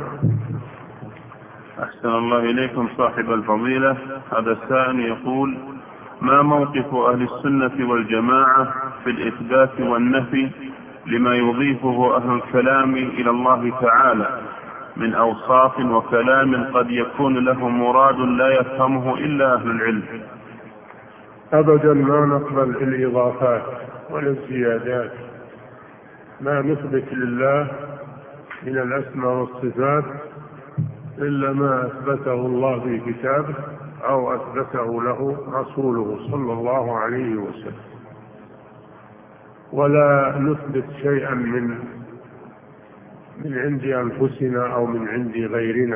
أحسن الله إليكم صاحب الفضيلة. هذا السائل يقول: ما موقف أهل السنة والجماعة في الإثبات والنفي لما يضيفه أهل الكلام إلى الله تعالى من أوصاف وكلام قد يكون له مراد لا يفهمه إلا أهل العلم؟ أبدا ما نقبل الإضافات ولا الزيادات، ما نثبت لله من الأسماء والصفات إلا ما أثبته الله في كتابه أو أثبته له رسوله صلى الله عليه وسلم، ولا نثبت شيئا من من عند أنفسنا أو من عند غيرنا،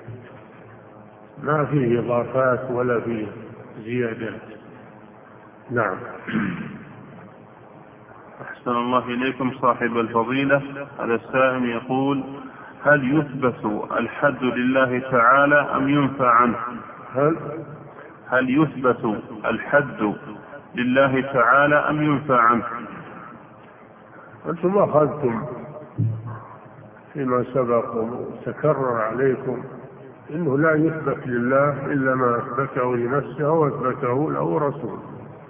ما فيه إضافات ولا فيه زيادات. نعم. أحسن الله إليكم صاحب الفضيلة. هذا السائل يقول: هل يثبت الحد لله تعالى أم ينفى عنه؟ هل هل يثبت الحد لله تعالى أم ينفى عنه؟ أنتم أخذتم فيما سبق وتكرر عليكم إنه لا يثبت لله إلا ما أثبته لنفسه وأثبته له رسوله،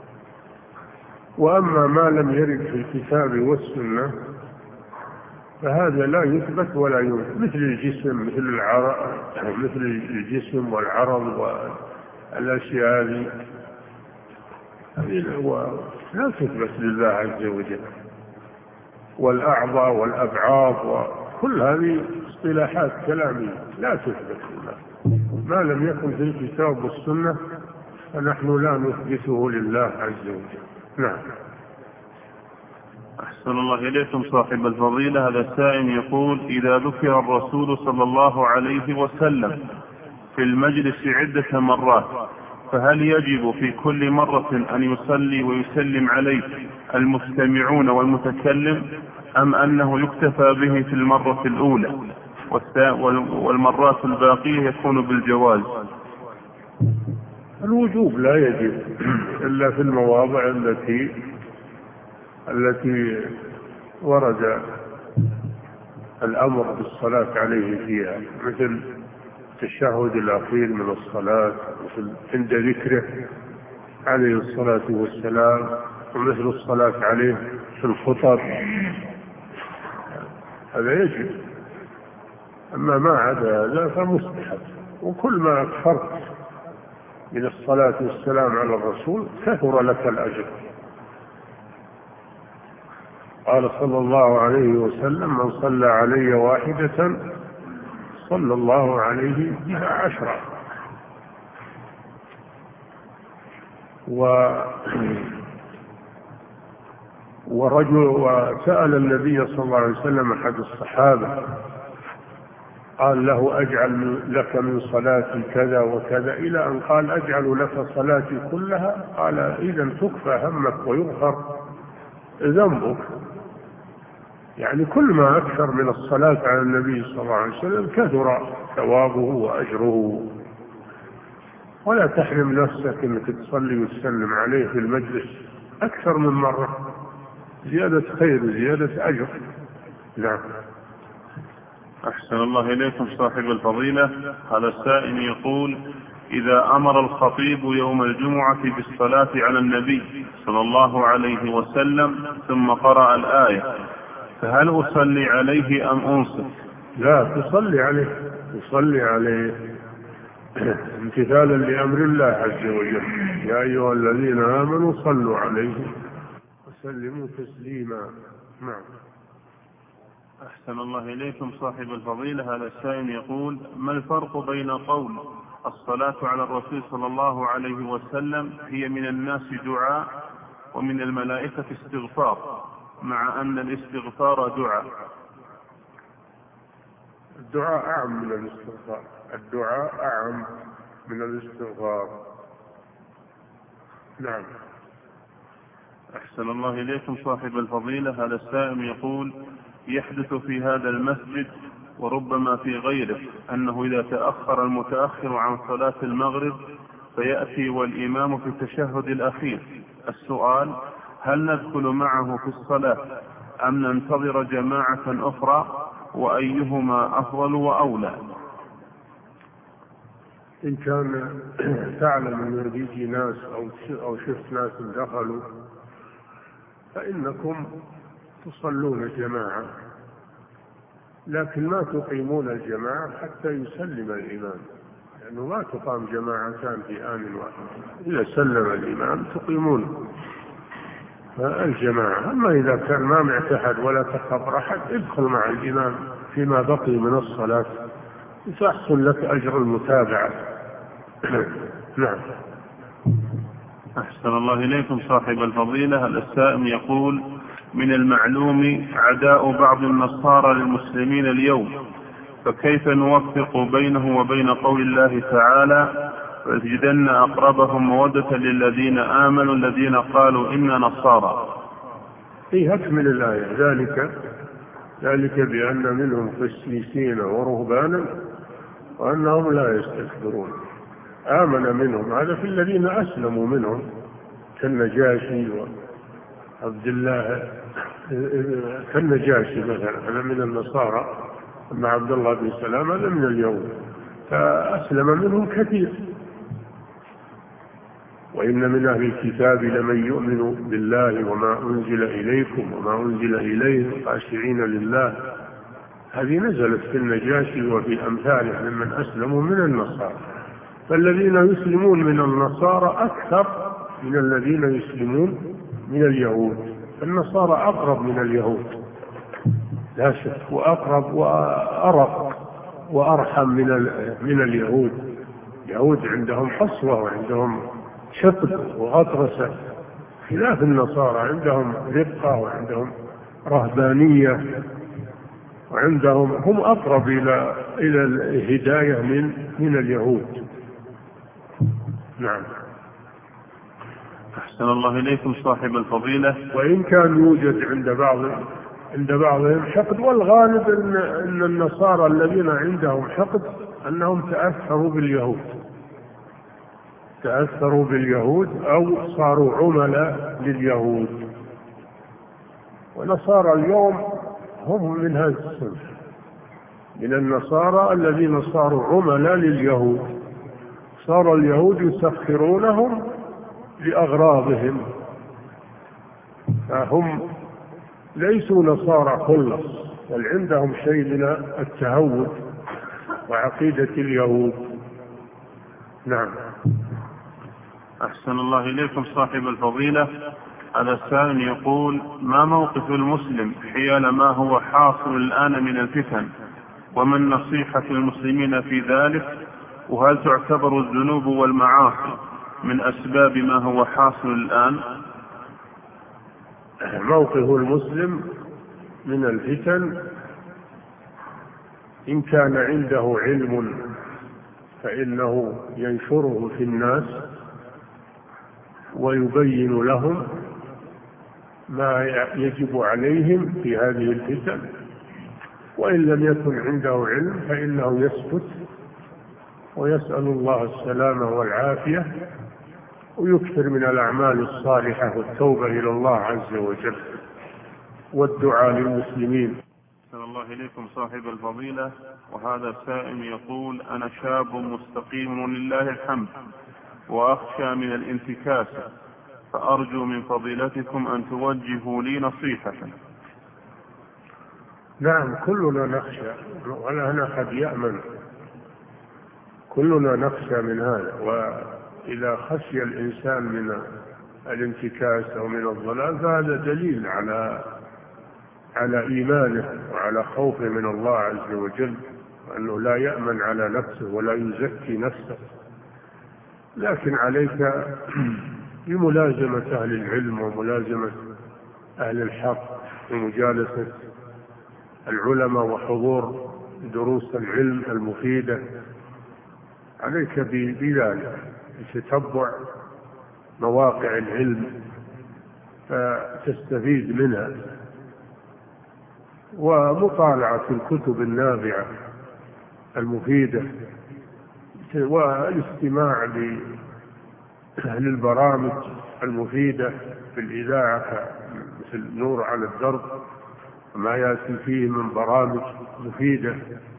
وأما ما لم يرد في الكتاب والسنة فهذا لا يثبت ولا ينفى، مثل الجسم مثل العرض مثل الجسم والعرض والأشياء هذه لا تثبت لله عز وجل، والأعضاء والأبعاض وكل هذه اصطلاحات كلامية لا تثبت لله، ما لم يكن في الكتاب والسنة فنحن لا نثبته لله عز وجل. نعم. أحسن الله إليكم صاحب الفضيلة. هذا السائل يقول: إذا ذكر الرسول صلى الله عليه وسلم في المجلس عدة مرات فهل يجب في كل مرة أن يصلي ويسلم عليه المستمعون والمتكلم، أم أنه يكتفى به في المرة الأولى والمرات الباقية يكون بالجواز؟ الوجوب لا يجب إلا في المواضع التي التي ورد الأمر بالصلاة عليه فيها، مثل التشهد الأخير من الصلاة، مثل عند ذكره عليه الصلاة والسلام، ومثل الصلاة عليه في الخطب، هذا يجب. أما ما عدا هذا فمستحب. وكل ما أكثرت من الصلاة والسلام على الرسول كثر لك الأجر. قال صلى الله عليه وسلم: من صلى علي واحدة صلى الله عليه بها عشرة. و ورجل وسأل النبي صلى الله عليه وسلم أحد الصحابة، قال له: أجعل لك من صلاتي كذا وكذا، إلى أن قال: أجعل لك صلاتي كلها. قال: إذا تكفى همك ويغفر ذنبك. يعني كل ما أكثر من الصلاة على النبي صلى الله عليه وسلم كثر ثوابه وأجره. ولا تحرم نفسك أنك تصلي وتسلم عليه في المجلس أكثر من مرة، زيادة خير وزيادة أجر. نعم. أحسن الله إليكم صاحب الفضيلة. هذا السائل يقول: إذا أمر الخطيب يوم الجمعة بالصلاة على النبي صلى الله عليه وسلم ثم قرأ الآية، فهل أصلي عليه أم أنصت؟ لا، تصلي عليه، تصلي عليه امتثالا لأمر الله عز وجل: يا أيها الذين آمنوا صلوا عليه وسلموا تسليما. نعم. أحسن الله إليكم صاحب الفضيلة. هذا السائل يقول: ما الفرق بين قول الصلاة على الرسول صلى الله عليه وسلم هي من الناس دعاء ومن الملائكة استغفار، مع أن الاستغفار دعاء؟ الدعاء أعم من الاستغفار، الدعاء أعم من الاستغفار. نعم. أحسن الله إليكم صاحب الفضيلة. هذا السائل يقول: يحدث في هذا المسجد وربما في غيره أنه إذا تأخر المتأخر عن صلاة المغرب فيأتي والإمام في التشهد الأخير، السؤال: هل ندخل معه في الصلاة أم ننتظر جماعة أخرى، وأيهما أفضل وأولى؟ إن كان تعلم أن يجي ناس أو شفت ناس دخلوا فإنكم تصلون جماعة، لكن ما تقيمون الجماعة حتى يسلم الإمام، لأنه ما تقام جماعتان في آن واحد. إذا سلم الإمام تقيمون الجماعة. أما إذا كان ما معك أحد ولا تخبر أحد، ادخل مع الإمام فيما بقي من الصلاة تحصل لك أجر المتابعة. نعم. أحسن الله إليكم صاحب الفضيلة. السائل يقول: من المعلوم عداء بعض النصارى للمسلمين اليوم، فكيف نوفق بينه وبين قول الله تعالى: وتجدن أقربهم مودة للذين آمنوا الذين قالوا إنا نصارى؟ فيه أكمل الآية: ذلك ذلك بأن منهم قسيسين ورهبانا وأنهم لا يستكبرون. آمن منهم، هذا في الذين أسلموا منهم كالنجاشي وعبد الله، كالنجاشي مثلا هذا من النصارى، أما عبد الله بن سلام هذا من اليهود، فأسلم منهم كثير. وإن من أهل الكتاب لمن يؤمن بالله وما أنزل إليكم وما أنزل إليه خاشعين لله. هذه نزلت في النجاشي وفي أمثاله ممن أسلموا من النصارى. فالذين يسلمون من النصارى أكثر من الذين يسلمون من اليهود. النصارى أقرب من اليهود لا شك، وأقرب وأرق وأرحم من من اليهود. اليهود عندهم حصوة وعندهم شطط وغطرسة، خلاف النصارى عندهم رقة وعندهم رهبانية، وعندهم هم أقرب إلى إلى الهداية من من اليهود. نعم. أحسن الله إليكم صاحب الفضيلة. وإن كان يوجد عند بعض عند بعضهم حقد، والغالب أن أن النصارى الذين عندهم حقد أنهم تأثروا باليهود تأثروا باليهود أو صاروا عملاء لليهود. ونصارى اليوم هم من هذا الصنف، من النصارى الذين صاروا عملاء لليهود. صار اليهود يسخرونهم لأغراضهم، فهم ليسوا نصارى خلص، بل عندهم شيء من التهود وعقيدة اليهود. نعم. أحسن الله إليكم صاحب الفضيلة. هذا السائل يقول: ما موقف المسلم حيال ما هو حاصل الآن من الفتن، وما النصيحة المسلمين في ذلك، وهل تعتبر الذنوب والمعاصي من أسباب ما هو حاصل الآن؟ موقف المسلم من الفتن: إن كان عنده علم فإنه ينشره في الناس ويبين لهم ما يجب عليهم في هذه الفتن، وإن لم يكن عنده علم فإنه يسكت ويسأل الله السلامة والعافية، ويكثر من الأعمال الصالحة والتوبة إلى الله عز وجل والدعاء للمسلمين. أحسن الله إليكم صاحب الفضيلة. وهذا السائل يقول: أنا شاب مستقيم لله الحمد، وأخشى من الانتكاس، فأرجو من فضيلتكم أن توجهوا لي نصيحة. نعم، كلنا نخشى، ولا أحد يأمن، كلنا نخشى من هذا. وإذا خشي الإنسان من الانتكاس أو من الضلال فهذا دليل على على إيمانه وعلى خوفه من الله عز وجل، وأنه لا يأمن على نفسه ولا يزكي نفسه. لكن عليك بملازمة أهل العلم وملازمة أهل الحق ومجالسة العلماء وحضور دروس العلم المفيدة. عليك بذلك، تتبع مواقع العلم فتستفيد منها، ومطالعة الكتب النافعة المفيدة، والاستماع للبرامج المفيدة في الإذاعة مثل نور على الدرب وما يأتي فيه من برامج مفيدة،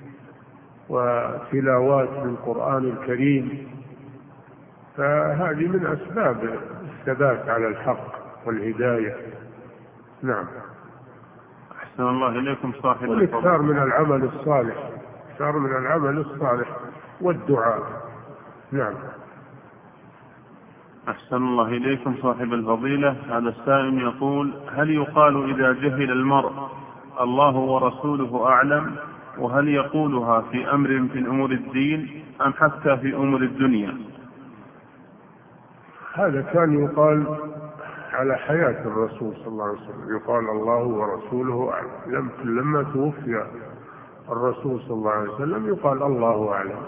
وتلاوات من القرآن الكريم. فهذه من أسباب الثبات على الحق والهداية. نعم. أحسن الله إليكم صاحب والإكثار من العمل الصالح، إكثار من العمل الصالح والدعاء. نعم. أحسن الله إليكم صاحب الفضيلة. هذا السائل يقول: هل يقال إذا جهل المرء الله ورسوله أعلم، وهل يقولها في أمر في أمور الدين أم حتى في أمور الدنيا؟ هذا كان يقال على حياة الرسول صلى الله عليه وسلم، يقال الله ورسوله أعلم. لما توفي الرسول صلى الله عليه وسلم يقال الله أعلم،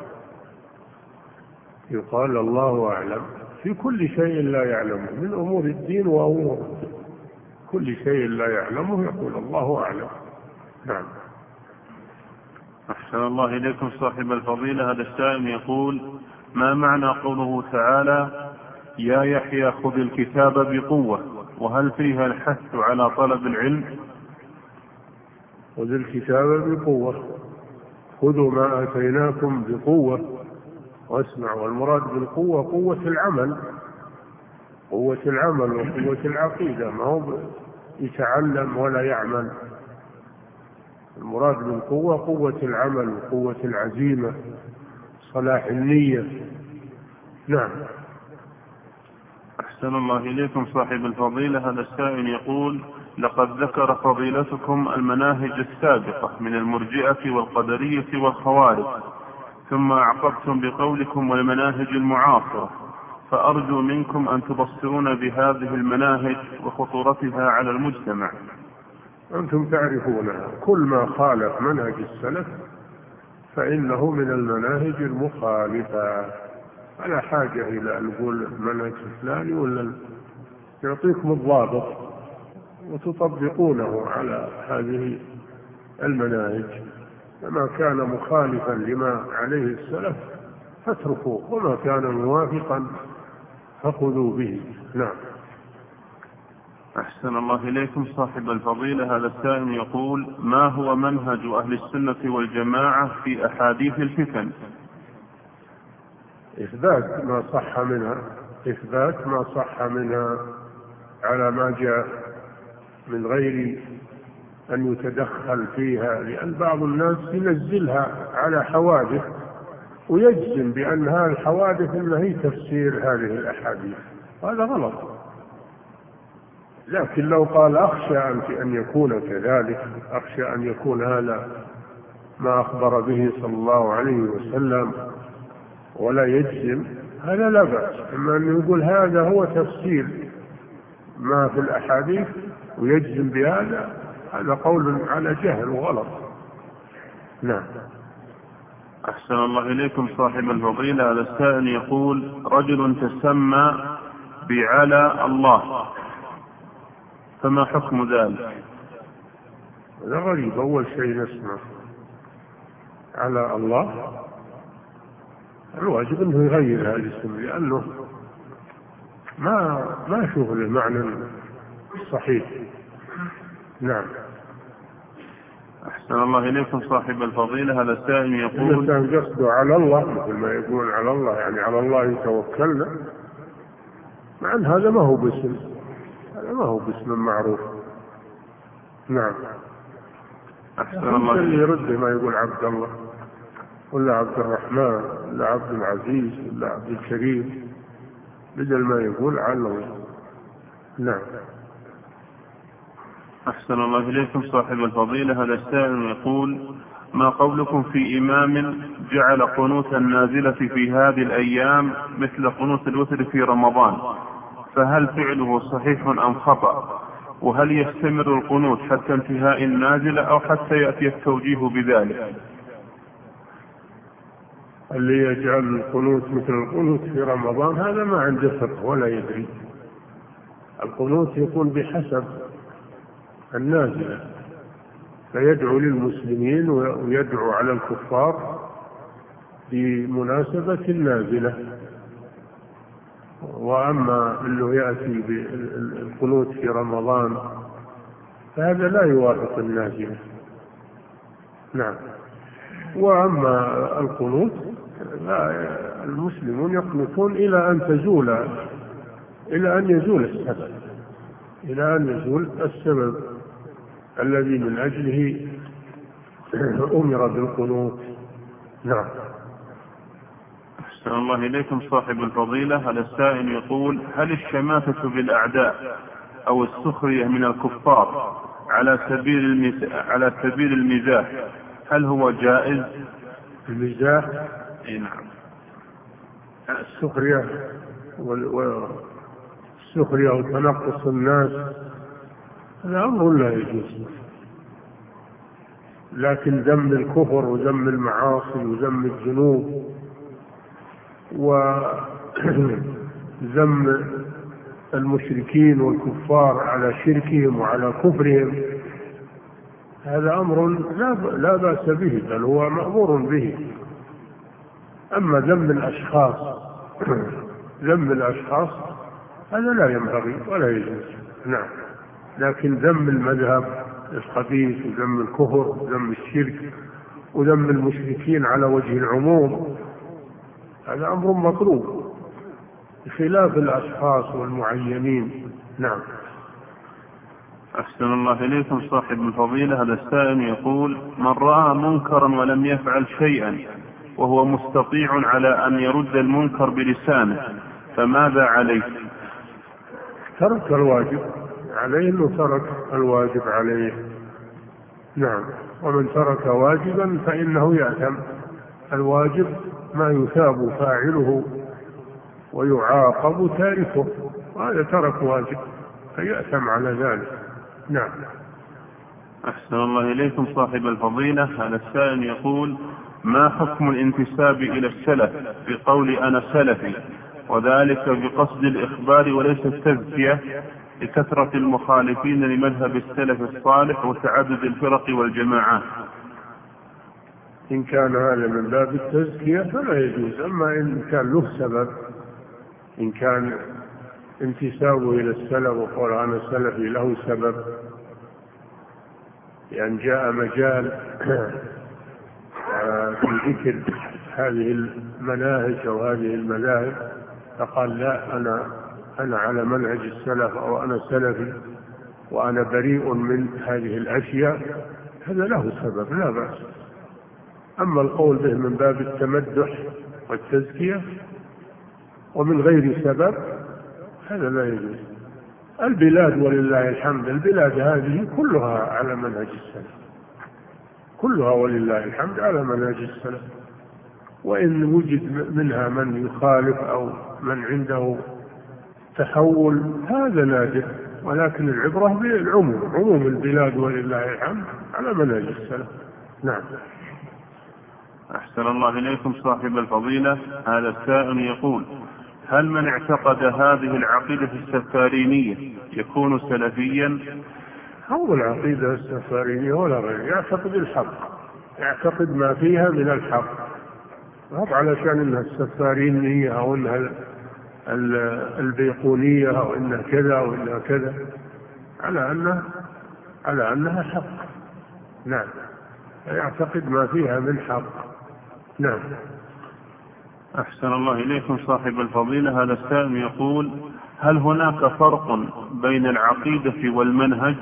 يقال الله أعلم في كل شيء لا يعلمه من أمور الدين وأمور كل شيء لا يعلمه يقول الله أعلم. نعم. أحسن الله إليكم صاحب الفضيلة. هذا السائل يقول: ما معنى قوله تعالى: يا يحيى خذ الكتاب بقوة، وهل فيها الحث على طلب العلم؟ خذ الكتاب بقوة، خذوا ما آتيناكم بقوة واسمعوا. والمراد بالقوة قوة العمل، قوة العمل وقوة العقيدة، ما هو يتعلم ولا يعمل. المراد بالقوة قوة العمل وقوة العزيمة، صلاح النية. نعم. أحسن الله إليكم صاحب الفضيلة. هذا السائل يقول: لقد ذكر فضيلتكم المناهج السابقة من المرجئة والقدرية والخوارج، ثم أعقبتم بقولكم والمناهج المعاصرة، فأرجو منكم أن تبصرون بهذه المناهج وخطورتها على المجتمع. أنتم تعرفونها، كل ما خالف منهج السلف فإنه من المناهج المخالفة، فلا حاجة إلى أن نقول المنهج الفلاني ولا يعطيكم الضابط وتطبقونه على هذه المناهج. فما كان مخالفا لما عليه السلف فاتركوه، وما كان موافقا فخذوا به. نعم. أحسن الله إليكم صاحب الفضيلة. هذا السائل يقول: ما هو منهج أهل السنة والجماعة في أحاديث الفتن؟ إثبات ما صح منها، إثبات ما صح منها على ما جاء من غير أن يتدخل فيها، لأن بعض الناس ينزلها على حوادث ويجزم بأن هذه الحوادث إنها هي تفسير هذه الأحاديث، هذا غلط. لكن لو قال أخشى أن يكون كذلك، أخشى أن يكون هذا ما أخبر به صلى الله عليه وسلم ولا يجزم، هذا لا بأس. أما أن يقول هذا هو تفسير ما في الأحاديث ويجزم بهذا، هذا قول على جهل وغلط. نعم. أحسن الله إليكم صاحب الفضيلة. هذا السائل يقول: رجل تسمى بعلى الله، فما حكم ذلك؟ هذا غريب. أول شيء نسمع على الله، الواجب أنه يغير هذا الاسم، لأنه ما ما أشوف المعنى الصحيح. نعم. أحسن الله إليكم صاحب الفضيلة. هذا السائل يقول: كان قصده على الله، مثل ما يقول على الله يعني على الله توكلنا، مع أن هذا ما هو باسم، هذا ما هو باسم معروف. نعم. أحسن الله اللي يرد ما يقول عبد الله ولا عبد الرحمن ولا عبد العزيز ولا عبد الكريم، بدل ما يقول على الله. نعم. أحسن الله إليكم صاحب الفضيلة. هذا السائل يقول: ما قولكم في إمام جعل قنوت النازلة في هذه الأيام مثل قنوت الوتر في رمضان، فهل فعله صحيح أم خطأ؟ وهل يستمر القنوت حتى انتهاء النازلة أو حتى يأتي التوجيه بذلك؟ اللي يجعل القنوت مثل القنوت في رمضان هذا ما عنده فقه ولا يدري. القنوت يكون بحسب النازلة، فيدعو للمسلمين ويدعو على الكفار بمناسبة النازلة. وأما اللي يأتي بالقنوت في رمضان فهذا لا يوافق النازلة. نعم. وأما القنوت المسلمون يقنطون إلى أن تزول إلى أن يزول السبب إلى أن يزول السبب الذي من أجله أمر بالقنوت. نعم. أحسن الله إليكم صاحب الفضيلة. هذا السائل يقول: هل الشماتة بالأعداء أو السخرية من الكفار على سبيل المز... على سبيل المزاح هل هو جائز؟ المزاح؟ إيه نعم. السخرية والسخرية وتنقص الناس هذا أمر لا يجوز، لكن ذم الكفر وذم المعاصي وذم الذنوب وذم المشركين والكفار على شركهم وعلى كفرهم هذا أمر لا بأس به، بل هو مأمور به. أما ذم الأشخاص ذم الأشخاص هذا لا ينبغي ولا يجوز. نعم. لكن ذم المذهب الخبيث وذم الكفر وذم الشرك وذم المشركين على وجه العموم هذا أمر مطلوب بخلاف الأشخاص والمعينين. نعم. أحسن الله إليكم صاحب الفضيلة. هذا السائل يقول: من رأى منكرا ولم يفعل شيئا وهو مستطيع على أن يرد المنكر بلسانه فماذا عليه؟ ترك الواجب عليه، أنه ترك الواجب عليه. نعم. ومن ترك واجبا فإنه يأثم. الواجب ما يثاب فاعله ويعاقب تاركه، وهذا ترك واجب فيأثم على ذلك. نعم. أحسن الله إليكم صاحب الفضيلة. هذا السائل يقول: ما حكم الانتساب إلى السلف بقول أنا سلفي، وذلك بقصد الإخبار وليس التزكية لكثرة المخالفين لمذهب السلف الصالح وتعدد الفرق والجماعات؟ إن كان هذا من باب التزكية فلا يجوز. أما إن كان له سبب، إن كان انتسابه إلى السلف وقال أنا سلفي له سبب، لأن يعني جاء مجال في ذكر هذه المناهج أو هذه المذاهب فقال لا أنا أنا على منهج السلف أو أنا سلفي وأنا بريء من هذه الأشياء، هذا له سبب لا بأس. أما القول به من باب التمدح والتزكية ومن غير سبب هذا لا يجوز. البلاد ولله الحمد، البلاد هذه كلها على منهج السلف، كلها ولله الحمد على منهج السلف، وإن وجد منها من يخالف أو من عنده تحول هذا نادر، ولكن العبرة بالعموم، عموم البلاد ولله الحمد على منهج السلف. نعم. أحسن الله إليكم صاحب الفضيلة. هذا السائل يقول: هل من اعتقد هذه العقيدة السفارينية يكون سلفيا؟ هو العقيدة السفارينية ولا غير، يعتقد الحق، يعتقد ما فيها من الحق، هذا علشان انها السفارينية او انها البيقونية او انها كذا او انها كذا، على انها على انها حق. نعم، يعتقد ما فيها من حق. نعم. أحسن الله إليكم صاحب الفضيلة. هذا السائل يقول: هل هناك فرق بين العقيدة والمنهج؟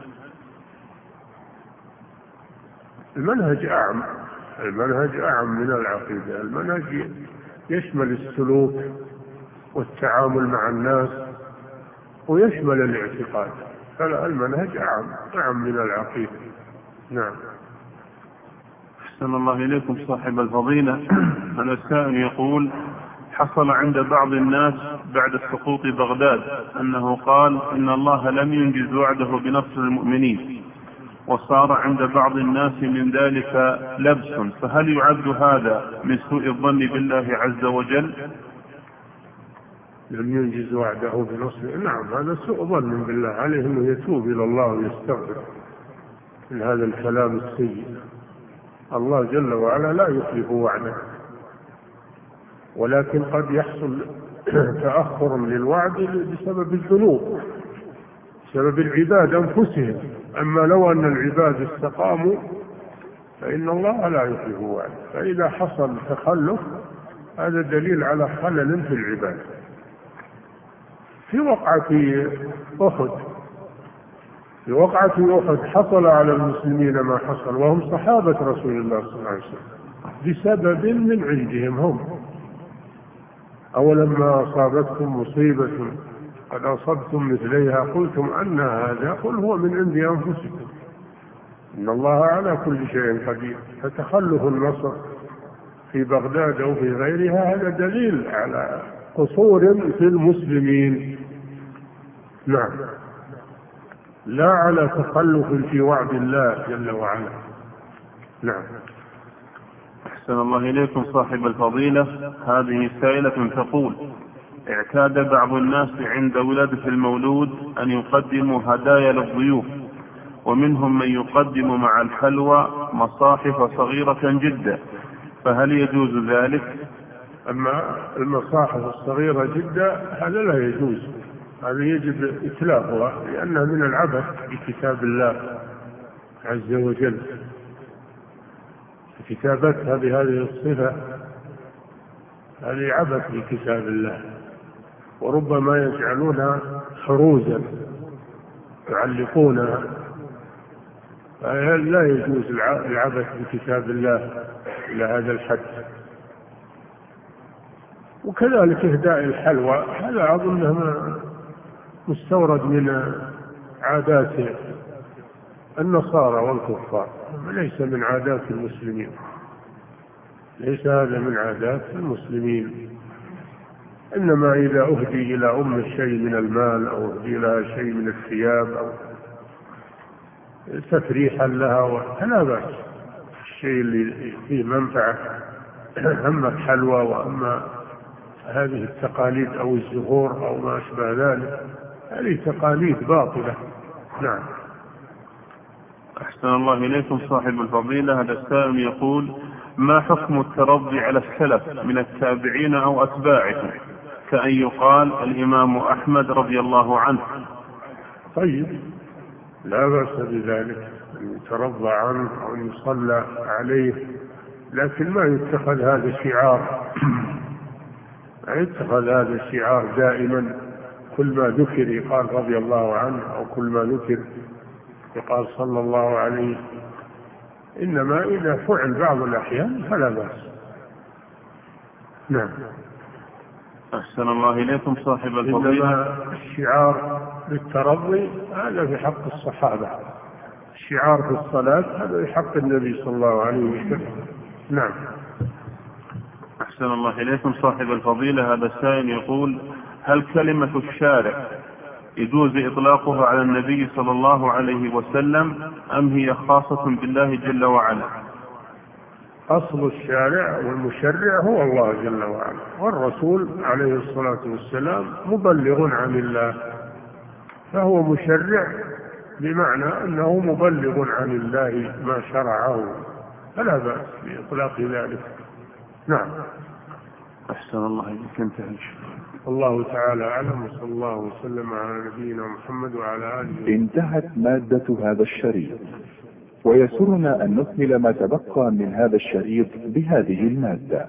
المنهج أعم، المنهج أعم من العقيدة. المنهج يشمل السلوك والتعامل مع الناس ويشمل الاعتقاد، فالمنهج أعم أعم من العقيدة. نعم. أحسن الله إليكم صاحب الفضيلة. هذا السائل يقول: حصل عند بعض الناس بعد سقوط بغداد أنه قال إن الله لم ينجز وعده بنصر المؤمنين، وصار عند بعض الناس من ذلك لبس، فهل يعد هذا من سوء الظن بالله عز وجل؟ لم ينجز وعده بنصر، نعم، هذا سوء ظن بالله، عليه أنه يتوب إلى الله ويستغفر من هذا الكلام السيء. الله جل وعلا لا يخلف وعده، ولكن قد يحصل تأخر للوعد بسبب الذنوب، بسبب العباد أنفسهم. أما لو أن العباد استقاموا فإن الله لا يخلف وعده، فإذا حصل تخلف هذا دليل على خلل في العباد. في وقعة أحد في وقعة أحد حصل على المسلمين ما حصل وهم صحابة رسول الله صلى الله عليه وسلم بسبب من عندهم هم. أولما أصابتكم مصيبة قد أصبتم مثليها قلتم أن هذا، قل هو من عند أنفسكم إن الله على كل شيء قدير. فتخلف النصر في بغداد أو في غيرها هذا دليل على قصور في المسلمين. نعم، لا على تخلف في وعد الله جل وعلا. نعم. أحسن الله إليكم صاحب الفضيلة. هذه سائلة تقول: اعتاد بعض الناس عند ولادة المولود أن يقدموا هدايا للضيوف، ومنهم من يقدم مع الحلوى مصاحف صغيرة جدا، فهل يجوز ذلك؟ أما المصاحف الصغيرة جدا هذا لا يجوز، هذا يجب إتلافها لأنها من العبث بكتاب الله عز وجل. كتابتها بهذه الصفة هذه عبث بكتاب الله، وربما يجعلونها حروزا يعلقونها، لا يجوز العبث بكتاب الله إلى هذا الحد. وكذلك إهداء الحلوى هذا أظنه مستورد من عادات النصارى والكفار، ليس من عادات المسلمين، ليس هذا من عادات المسلمين. إنما إذا أهدي إلى أم شيء من المال أو أهدي لها شيء من الثياب أو تفريحا لها فلا بأس، الشيء اللي فيه منفعة. أما الحلوى وأما هذه التقاليد أو الزهور أو ما أشبه ذلك هذه تقاليد باطلة. نعم. أحسن الله إليكم صاحب الفضيلة. هذا السائل يقول: ما حكم الترضي على السلف من التابعين أو أتباعهم، كأن يقال الإمام أحمد رضي الله عنه؟ طيب، لا بأس بذلك أن يترضى عنه أو أن يصلى عليه، لكن ما يتخذ هذا شعار، ما يتخذ هذا الشعار دائما، كل ما ذكر يقال رضي الله عنه، أو كل ما ذكر يقال صلى الله عليه. إنما إذا فعل بعض الأحيان فلا بأس. نعم. أحسن الله إليكم صاحب الفضيلة. إنما الشعار بالترضي هذا في حق الصحابة، الشعار في الصلاة هذا في حق النبي صلى الله عليه وسلم. نعم. أحسن الله إليكم صاحب الفضيلة. هذا السائل يقول: هل كلمة الشارع يجوز إطلاقها على النبي صلى الله عليه وسلم أم هي خاصة بالله جل وعلا؟ أصل الشارع والمشرع هو الله جل وعلا، والرسول عليه الصلاة والسلام مبلغ عن الله، فهو مشرع بمعنى أنه مبلغ عن الله ما شرعه، فلا بأس بإطلاق ذلك. نعم. أحسن الله إليك. انتهى. الله تعالى أعلم، وصلى الله وسلم على نبينا محمد وعلى آله. انتهت مادة هذا الشريط، ويسرنا أن نكمل ما تبقى من هذا الشريط بهذه المادة.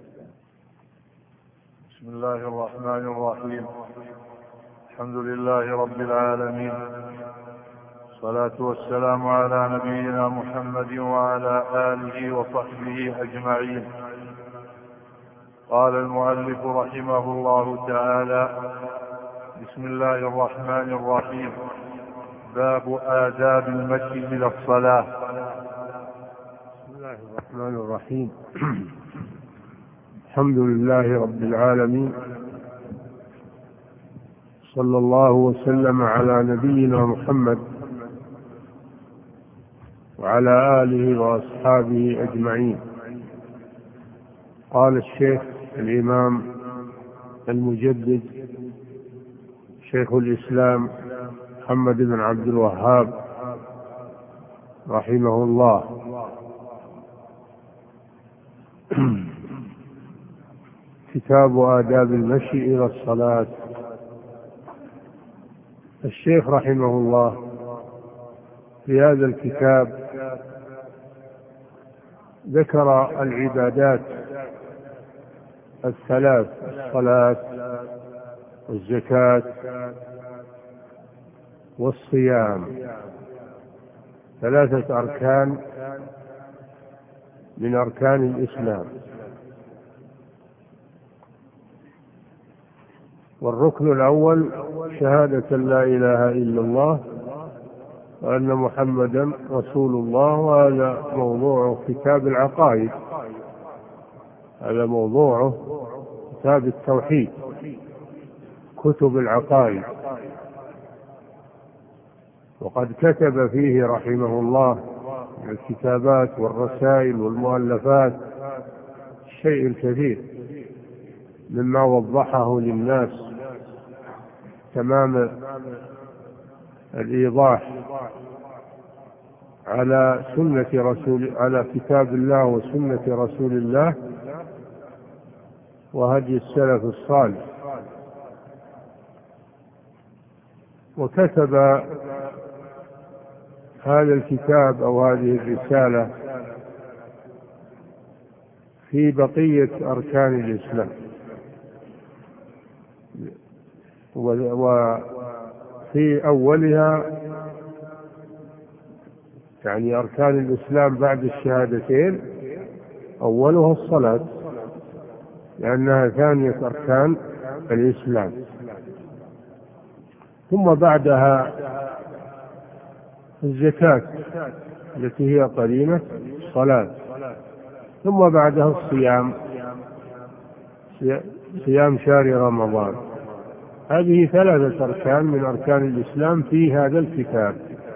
بسم الله الرحمن الرحيم. الحمد لله رب العالمين، الصلاة والسلام على نبينا محمد وعلى آله وصحبه أجمعين. قال المؤلف رحمه الله تعالى: بسم الله الرحمن الرحيم. باب آداب المشي إلى الصلاة. بسم الله الرحمن الرحيم. الحمد لله رب العالمين، صلى الله وسلم على نبينا محمد وعلى آله وأصحابه أجمعين. قال الشيخ الإمام المجدد شيخ الإسلام محمد بن عبد الوهاب رحمه الله: كتاب آداب المشي إلى الصلاة. الشيخ رحمه الله في هذا الكتاب ذكر العبادات الثلاث: الصلاة والزكاة والصيام، ثلاثة أركان من أركان الإسلام. والركن الأول شهادة لا إله إلا الله وأن محمدا رسول الله، وهذا موضوع كتاب العقائد، هذا موضوع كتاب التوحيد، كتب العقائد. وقد كتب فيه رحمه الله الكتابات والرسائل والمؤلفات الشيء الكثير مما وضحه للناس تمام الإيضاح على سنة رسول على كتاب الله وسنة رسول الله وهدي السلف الصالح. وكتب هذا الكتاب أو هذه الرسالة في بقية أركان الإسلام، وفي أولها يعني أركان الإسلام بعد الشهادتين أولها الصلاة، لأنها ثانية أركان الإسلام، ثم بعدها الزكاة التي هي قرينة الصلاة، ثم بعدها الصيام، صيام شهر رمضان. هذه ثلاثة أركان من أركان الإسلام في هذا الكتاب.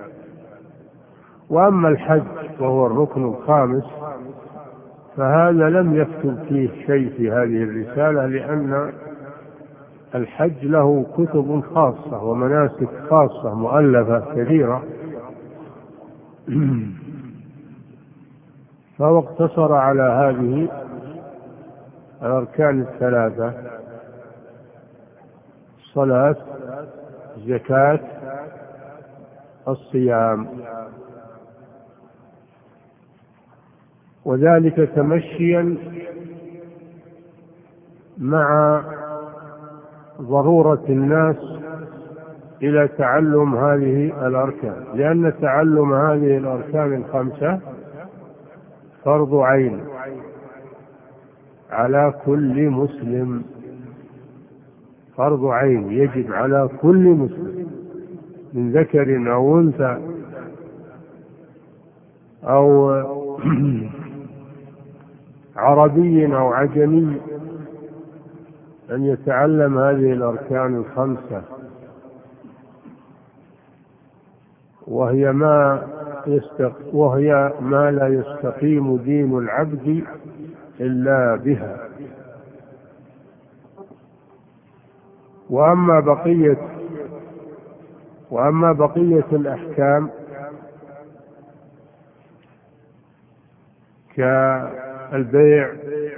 وأما الحج وهو الركن الخامس فهذا لم يكتب فيه شيء في هذه الرسالة، لأن الحج له كتب خاصة ومناسك خاصة مؤلفة كثيرة، فهو اقتصر على هذه الأركان الثلاثة: الصلاة، الزكاة، الصيام، وذلك تمشيا مع ضرورة الناس إلى تعلم هذه الأركان، لأن تعلم هذه الأركان الخمسة فرض عين على كل مسلم، فرض عين يجب على كل مسلم من ذكر أو أنثى أو عربي أو عجمي أن يتعلم هذه الأركان الخمسة، وهي ما يستق... وهي ما لا يستقيم دين العبد إلا بها. وأما بقية وأما بقية الأحكام كالبيع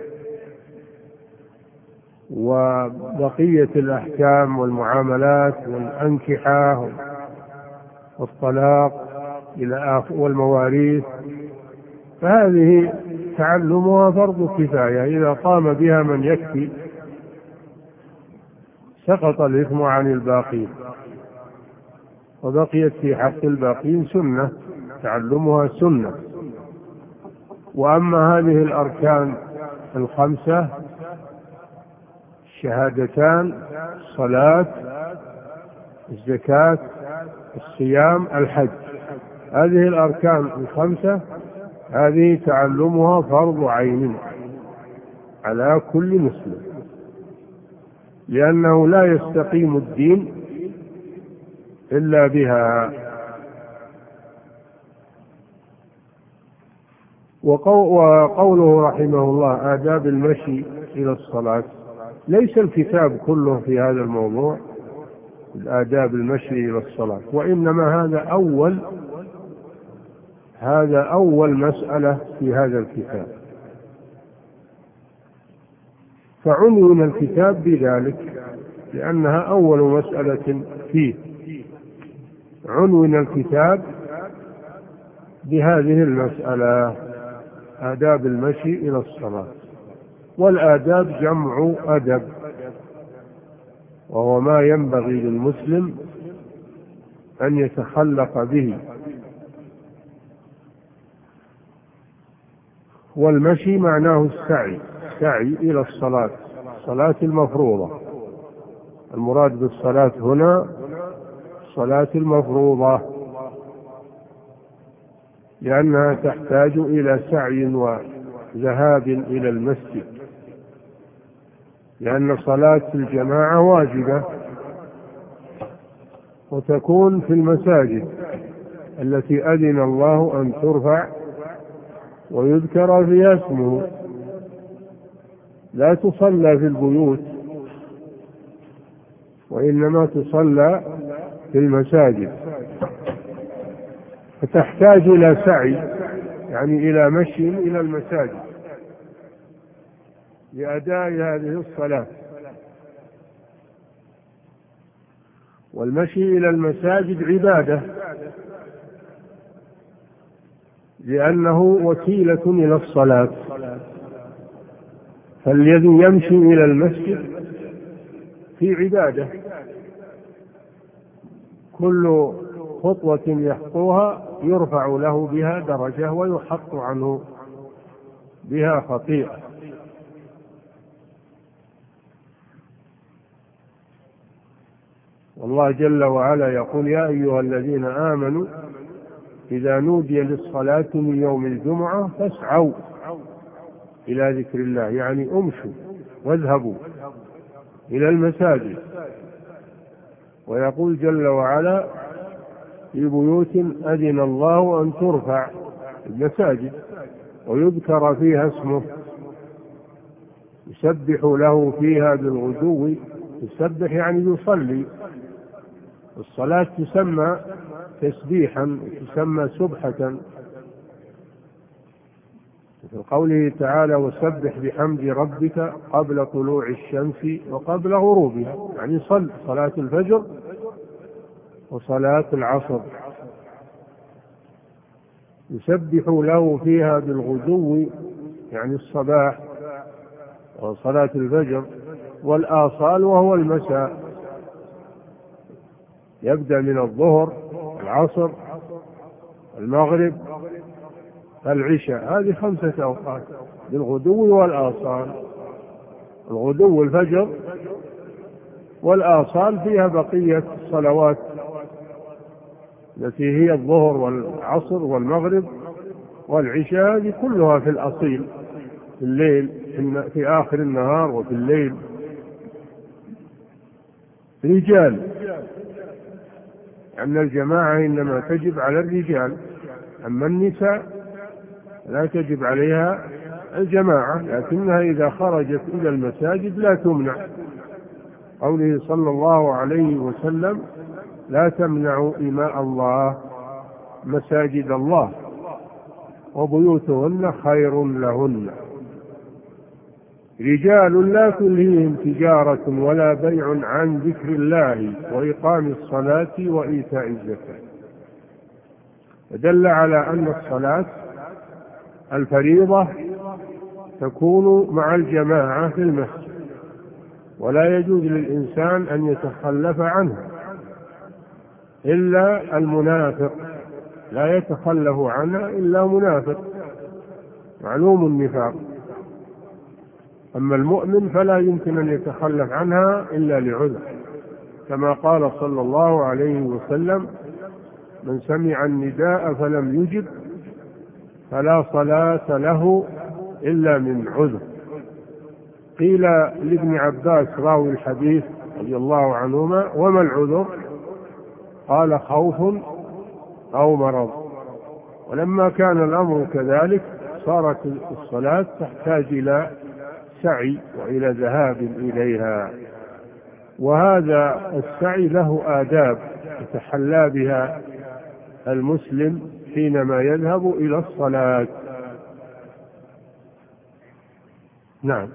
وبقية الأحكام والمعاملات والأنكحة والطلاق والمواريث، فهذه تعلمها فرض كفاية، إذا قام بها من يكفي سقط الإثم عن الباقين، وبقيت في حق الباقين سنة، تعلمها سنة. وأما هذه الأركان الخمسة الشهادتان، الصلاة، الزكاة، الصيام، الحج، هذه الأركان الخمسة هذه تعلمها فرض عين على كل مسلم، لأنه لا يستقيم الدين إلا بها. وقوله رحمه الله آداب المشي إلى الصلاة، ليس الكتاب كله في هذا الموضوع الآداب المشي إلى الصلاة، وإنما هذا أول هذا أول مسألة في هذا الكتاب، فعنون الكتاب بذلك لأنها أول مسألة فيه، عنون الكتاب بهذه المسألة آداب المشي إلى الصلاة. والآداب جمع أدب، وهو ما ينبغي للمسلم أن يتخلق به. والمشي معناه السعي، السعي إلى الصلاة، الصلاة المفروضة، المراد بالصلاة هنا الصلاة المفروضة، لأنها تحتاج إلى سعي وذهاب إلى المسجد، لأن صلاة الجماعة واجبة وتكون في المساجد التي أذن الله أن ترفع ويذكر فيها اسمه، لا تصلى في البيوت وإنما تصلى في المساجد، فتحتاج إلى سعي يعني إلى مشي إلى المساجد لأداء هذه الصلاة. والمشي إلى المساجد عبادة، لأنه وسيلة إلى الصلاة، فالذي يمشي إلى المسجد في عبادة، كل خطوة يخطوها يرفع له بها درجة ويحط عنه بها خطيئة. والله جل وعلا يقول يا أيها الذين آمنوا إذا نودي للصلاة من يوم الجمعة فاسعوا إلى ذكر الله، يعني امشوا واذهبوا إلى المساجد. ويقول جل وعلا في بيوت أذن الله أن ترفع المساجد ويذكر فيها اسمه يسبح له فيها بالغدو، يسبح يعني يصلي، الصلاة تسمى تسبيحا تسمى سبحة، في قوله تعالى وسبح بحمد ربك قبل طلوع الشمس وقبل غروبها، يعني صل صلاة الفجر وصلاة العصر، يسبح له فيها بالغدو يعني الصباح وصلاة الفجر، والآصال وهو المساء، يبدأ من الظهر العصر المغرب العشاء هذه خمسة أوقات بالغدو والآصال. الغدو الفجر، والآصال فيها بقية الصلوات التي هي الظهر والعصر والمغرب والعشاء، هذه كلها في الأصيل في الليل، في آخر النهار وفي الليل. رجال، أن الجماعة إنما تجب على الرجال، أما النساء لا تجب عليها الجماعة، لكنها إذا خرجت إلى المساجد لا تمنع، قوله صلى الله عليه وسلم: لا تمنعوا إماء الله مساجد الله وبيوتهن خير لهن. رجال لا تلهيهم تجارة ولا بيع عن ذكر الله وإقام الصلاة وإيتاء الزكاة. دل على أن الصلاة الفريضة تكون مع الجماعة في المسجد، ولا يجوز للإنسان أن يتخلف عنها إلا المنافق، لا يتخلف عنها إلا منافق معلوم النفاق. أما المؤمن فلا يمكن أن يتخلف عنها إلا لعذر، كما قال صلى الله عليه وسلم: من سمع النداء فلم يجب فلا صلاة له إلا من عذر. قيل لابن عباس راوي الحديث رضي الله عنهما: وما العذر؟ قال: خوف أو مرض. ولما كان الأمر كذلك صارت الصلاة تحتاج إلى سعي وإلى ذهاب إليها، وهذا السعي له آداب يتحلى بها المسلم حينما يذهب إلى الصلاة. نعم.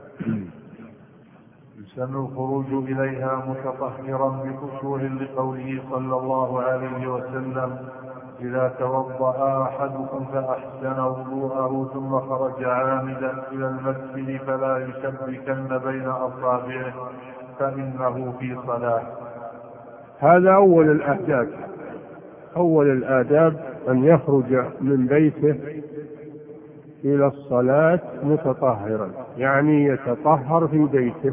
يسن الخروج إليها متطهرا بكسور لقوله صلى الله عليه وسلم: إذا توضأ أحدكم فأحسن وضوءه ثم خرج عامدا إلى المسجد فلا يشبكن بين أصابعه فإنه في صلاة. هذا أول الآداب. أول الآداب أن يخرج من بيته إلى الصلاة متطهرا، يعني يتطهر في بيته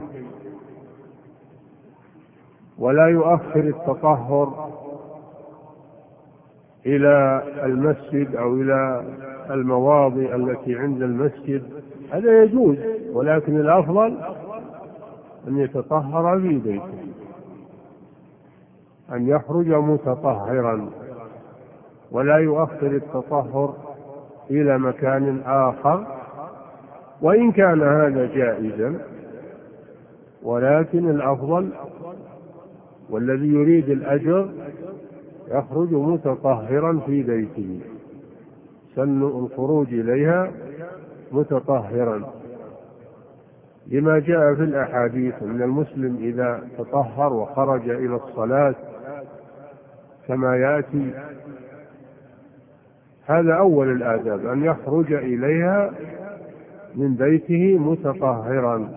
ولا يؤخر التطهر إلى المسجد أو إلى المواضع التي عند المسجد. هذا يجوز، ولكن الأفضل أن يتطهر في بيته، أن يخرج متطهرا ولا يؤخر التطهر إلى مكان آخر، وإن كان هذا جائزا، ولكن الأفضل والذي يريد الأجر يخرج متطهرا في بيته. سن الخروج إليها متطهرا لما جاء في الأحاديث أن المسلم إذا تطهر وخرج إلى الصلاة كما يأتي. هذا أول الآداب، أن يخرج إليها من بيته متطهرا.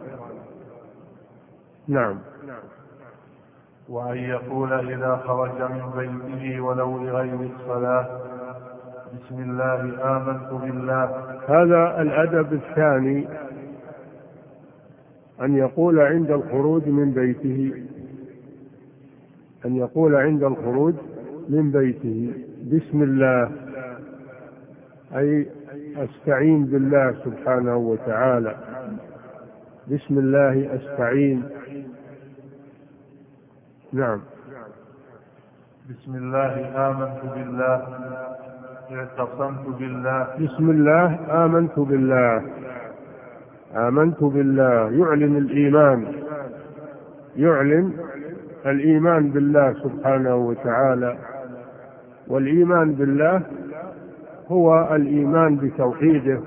نعم. وأن يقول إذا خرج من بيته ولو لغير الصلاة: بسم الله آمنت بالله. هذا الأدب الثاني، أن يقول عند الخروج من بيته أن يقول عند الخروج من بيته بسم الله، أي أستعين بالله سبحانه وتعالى، بسم الله أستعين. نعم. بسم الله آمنت بالله، اعتصمت بالله. بسم الله آمنت بالله، آمنت بالله، يعلن الإيمان، يعلن الإيمان بالله سبحانه وتعالى. والإيمان بالله هو الإيمان بتوحيده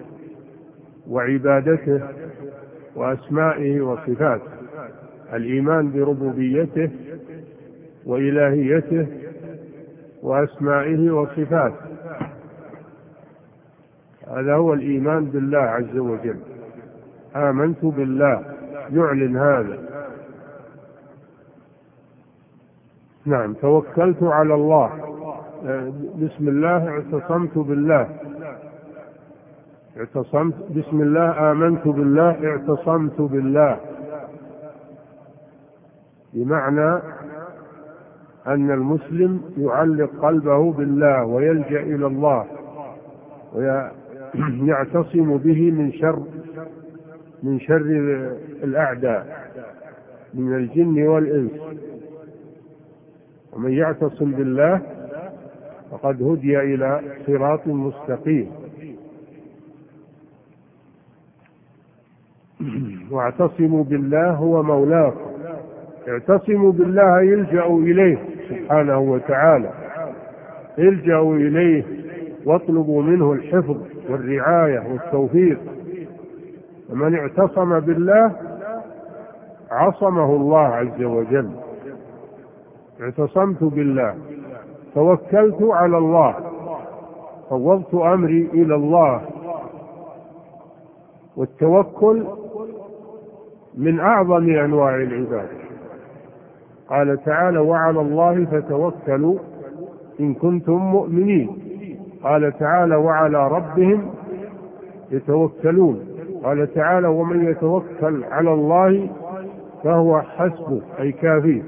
وعبادته وأسمائه وصفاته، الإيمان بربوبيته وإلهيته وأسمائه وصفاته، هذا هو الإيمان بالله عز وجل. آمنت بالله، يعلن هذا. نعم. توكلت على الله، بسم الله اعتصمت بالله، اعتصمت بسم الله آمنت بالله اعتصمت بالله، بمعنى أن المسلم يعلق قلبه بالله ويلجأ إلى الله ويعتصم به من شر من شر الأعداء من الجن والإنس. ومن يعتصم بالله فقد هدي إلى صراط مستقيم. واعتصموا بالله هو مولاكم. اعتصموا بالله يلجأوا إليه سبحانه وتعالى، الجأوا إليه واطلبوا منه الحفظ والرعاية والتوفيق. ومن اعتصم بالله عصمه الله عز وجل. اعتصمت بالله، توكلت على الله، فوضت أمري إلى الله. والتوكل من أعظم أنواع العبادة. قال تعالى وعلى الله فتوكلوا إن كنتم مؤمنين. قال تعالى وعلى ربهم يتوكلون. قال تعالى ومن يتوكل على الله فهو حسبه أي كافيه.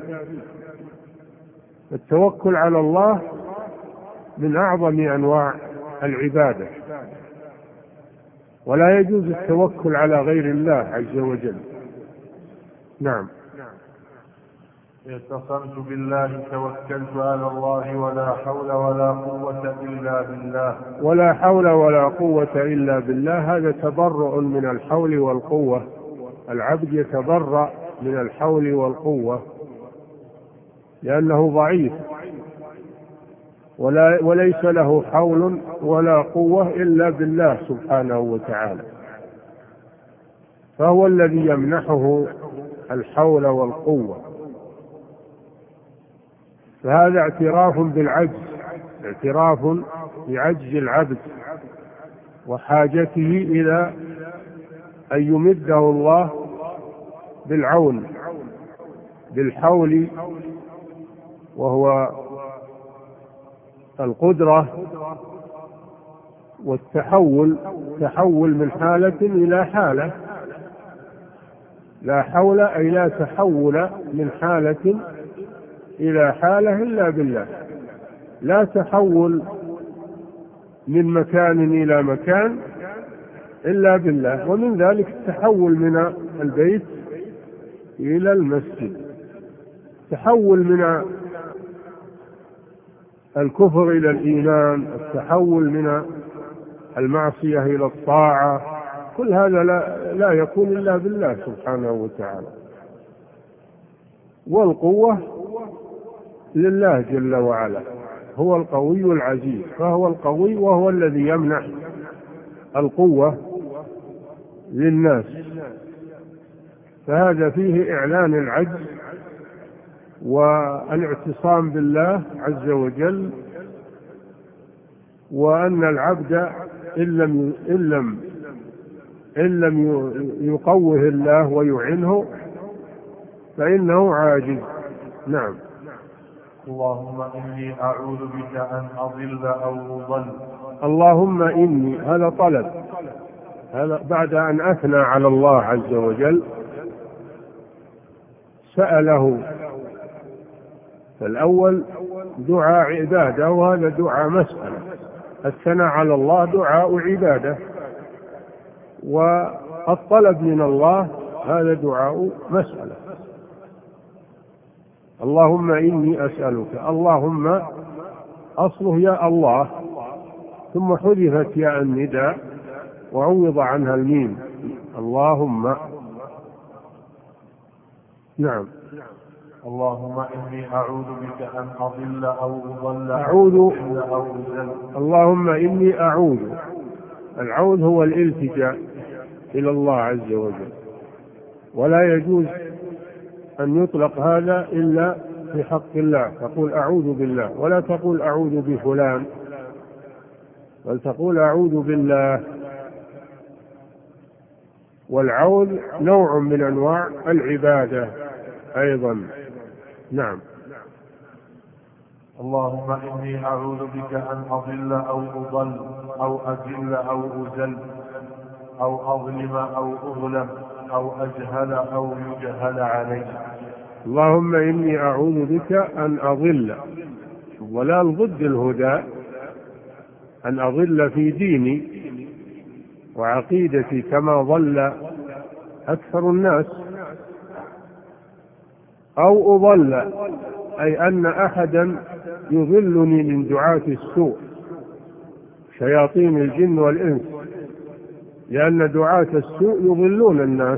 التوكل على الله من أعظم أنواع العبادة، ولا يجوز التوكل على غير الله عز وجل. نعم. اعتصمت بالله توكلت على الله ولا حول ولا قوة إلا بالله. ولا حول ولا قوة إلا بالله، هذا تبرؤ من الحول والقوة. العبد يتبرأ من الحول والقوة لأنه ضعيف، ولا وليس له حول ولا قوة إلا بالله سبحانه وتعالى، فهو الذي يمنحه الحول والقوة. فهذا اعتراف بالعجز، اعتراف بعجز العبد وحاجته إلى أن يمده الله بالعون بالحول، وهو القدرة والتحول، تحول من حالة إلى حالة. لا حول أي لا تحول من حالة إلى حالة إلا بالله. لا تحول من مكان إلى مكان إلا بالله. ومن ذلك التحول من البيت إلى المسجد، تحول من الكفر إلى الإيمان، التحول من المعصية إلى الطاعة، كل هذا لا, لا يكون إلا بالله سبحانه وتعالى. والقوة لله جل وعلا، هو القوي العزيز، فهو القوي وهو الذي يمنح القوة للناس. فهذا فيه إعلان العجز والاعتصام بالله عز وجل، وأن العبد إن لم إن لم إن لم يقوه الله ويعنه فإنه عاجز. نعم. اللهم إني أعوذ بك أن أضل أو أضل. اللهم إني، هذا طلب، هذا بعد أن أثنى على الله عز وجل سأله. فالأول دعاء عبادة وهذا دعاء مسألة. الثناء على الله دعاء عبادة، والطلب من الله هذا دعاء مسألة. اللهم إني أسألك، اللهم أصله يا الله ثم حذفت ياء النداء وعوض عنها الميم. اللهم. نعم. اللهم إني أعوذ بك أن أضل أو أضل أعوذ أو أضل. اللهم إني أعوذ. العوذ هو الالتجاء إلى الله عز وجل، ولا يجوز أن يطلق هذا إلا في حق الله. تقول أعوذ بالله، ولا تقول أعوذ بفلان، بل تقول أعوذ بالله. والعوذ نوع من أنواع العبادة أيضا. نعم. اللهم إني أعوذ بك أن أضل أو أضل أو أذل أو أذل. أو أظلم أو أظلم أو أجهل أو يجهل علي. اللهم إني أعوذ بك أن أضل، الضلال ضد الهدى، أن أضل في ديني وعقيدتي كما ضل أكثر الناس، أو أضل أي أن أحدا يضلني من دعاة السوء شياطين الجن والإنس، لأن دعاة السوء يضلون الناس.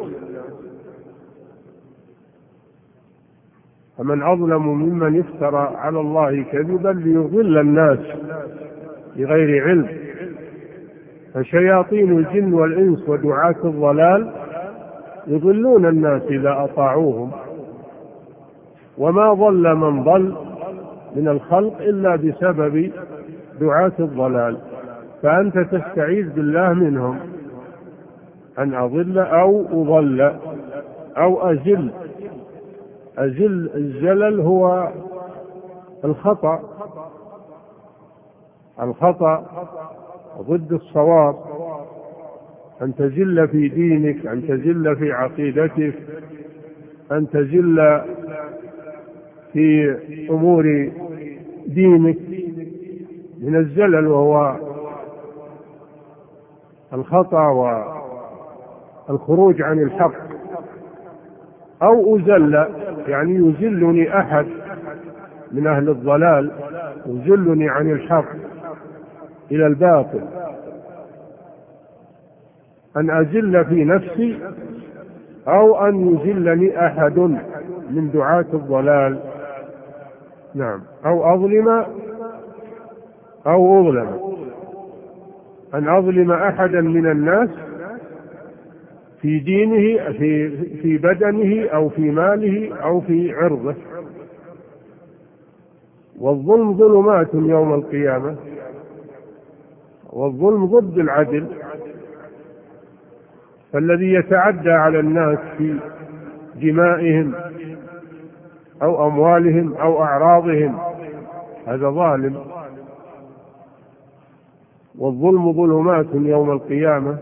فمن أظلم ممن افترى على الله كذبا ليضل الناس بغير علم. فشياطين الجن والإنس ودعاة الضلال يضلون الناس إذا أطاعوهم، وما ضل من ضل من الخلق إلا بسبب دعاة الضلال. فأنت تستعيذ بالله منهم، أن أضل أو أضل أو أزل. أزل الزلل هو الخطأ، الخطأ ضد الصواب، أن تزل في دينك، أن تزل في عقيدتك، أن تزل في أمور دينك من الزلل، وهو الخطأ والخروج عن الحق. أو أزل يعني يزلني أحد من أهل الضلال، يزلني عن الحق إلى الباطل، أن أزل في نفسي أو أن يزلني أحد من دعاة الضلال. نعم. أو أظلم أو أظلم، أن أظلم أحدا من الناس في دينه، في في بدنه أو في ماله أو في عرضه. والظلم ظلمات يوم القيامة، والظلم ضد العدل. فالذي يتعدى على الناس في دمائهم أو أموالهم أو أعراضهم هذا ظالم. والظلم ظلمات يوم القيامة.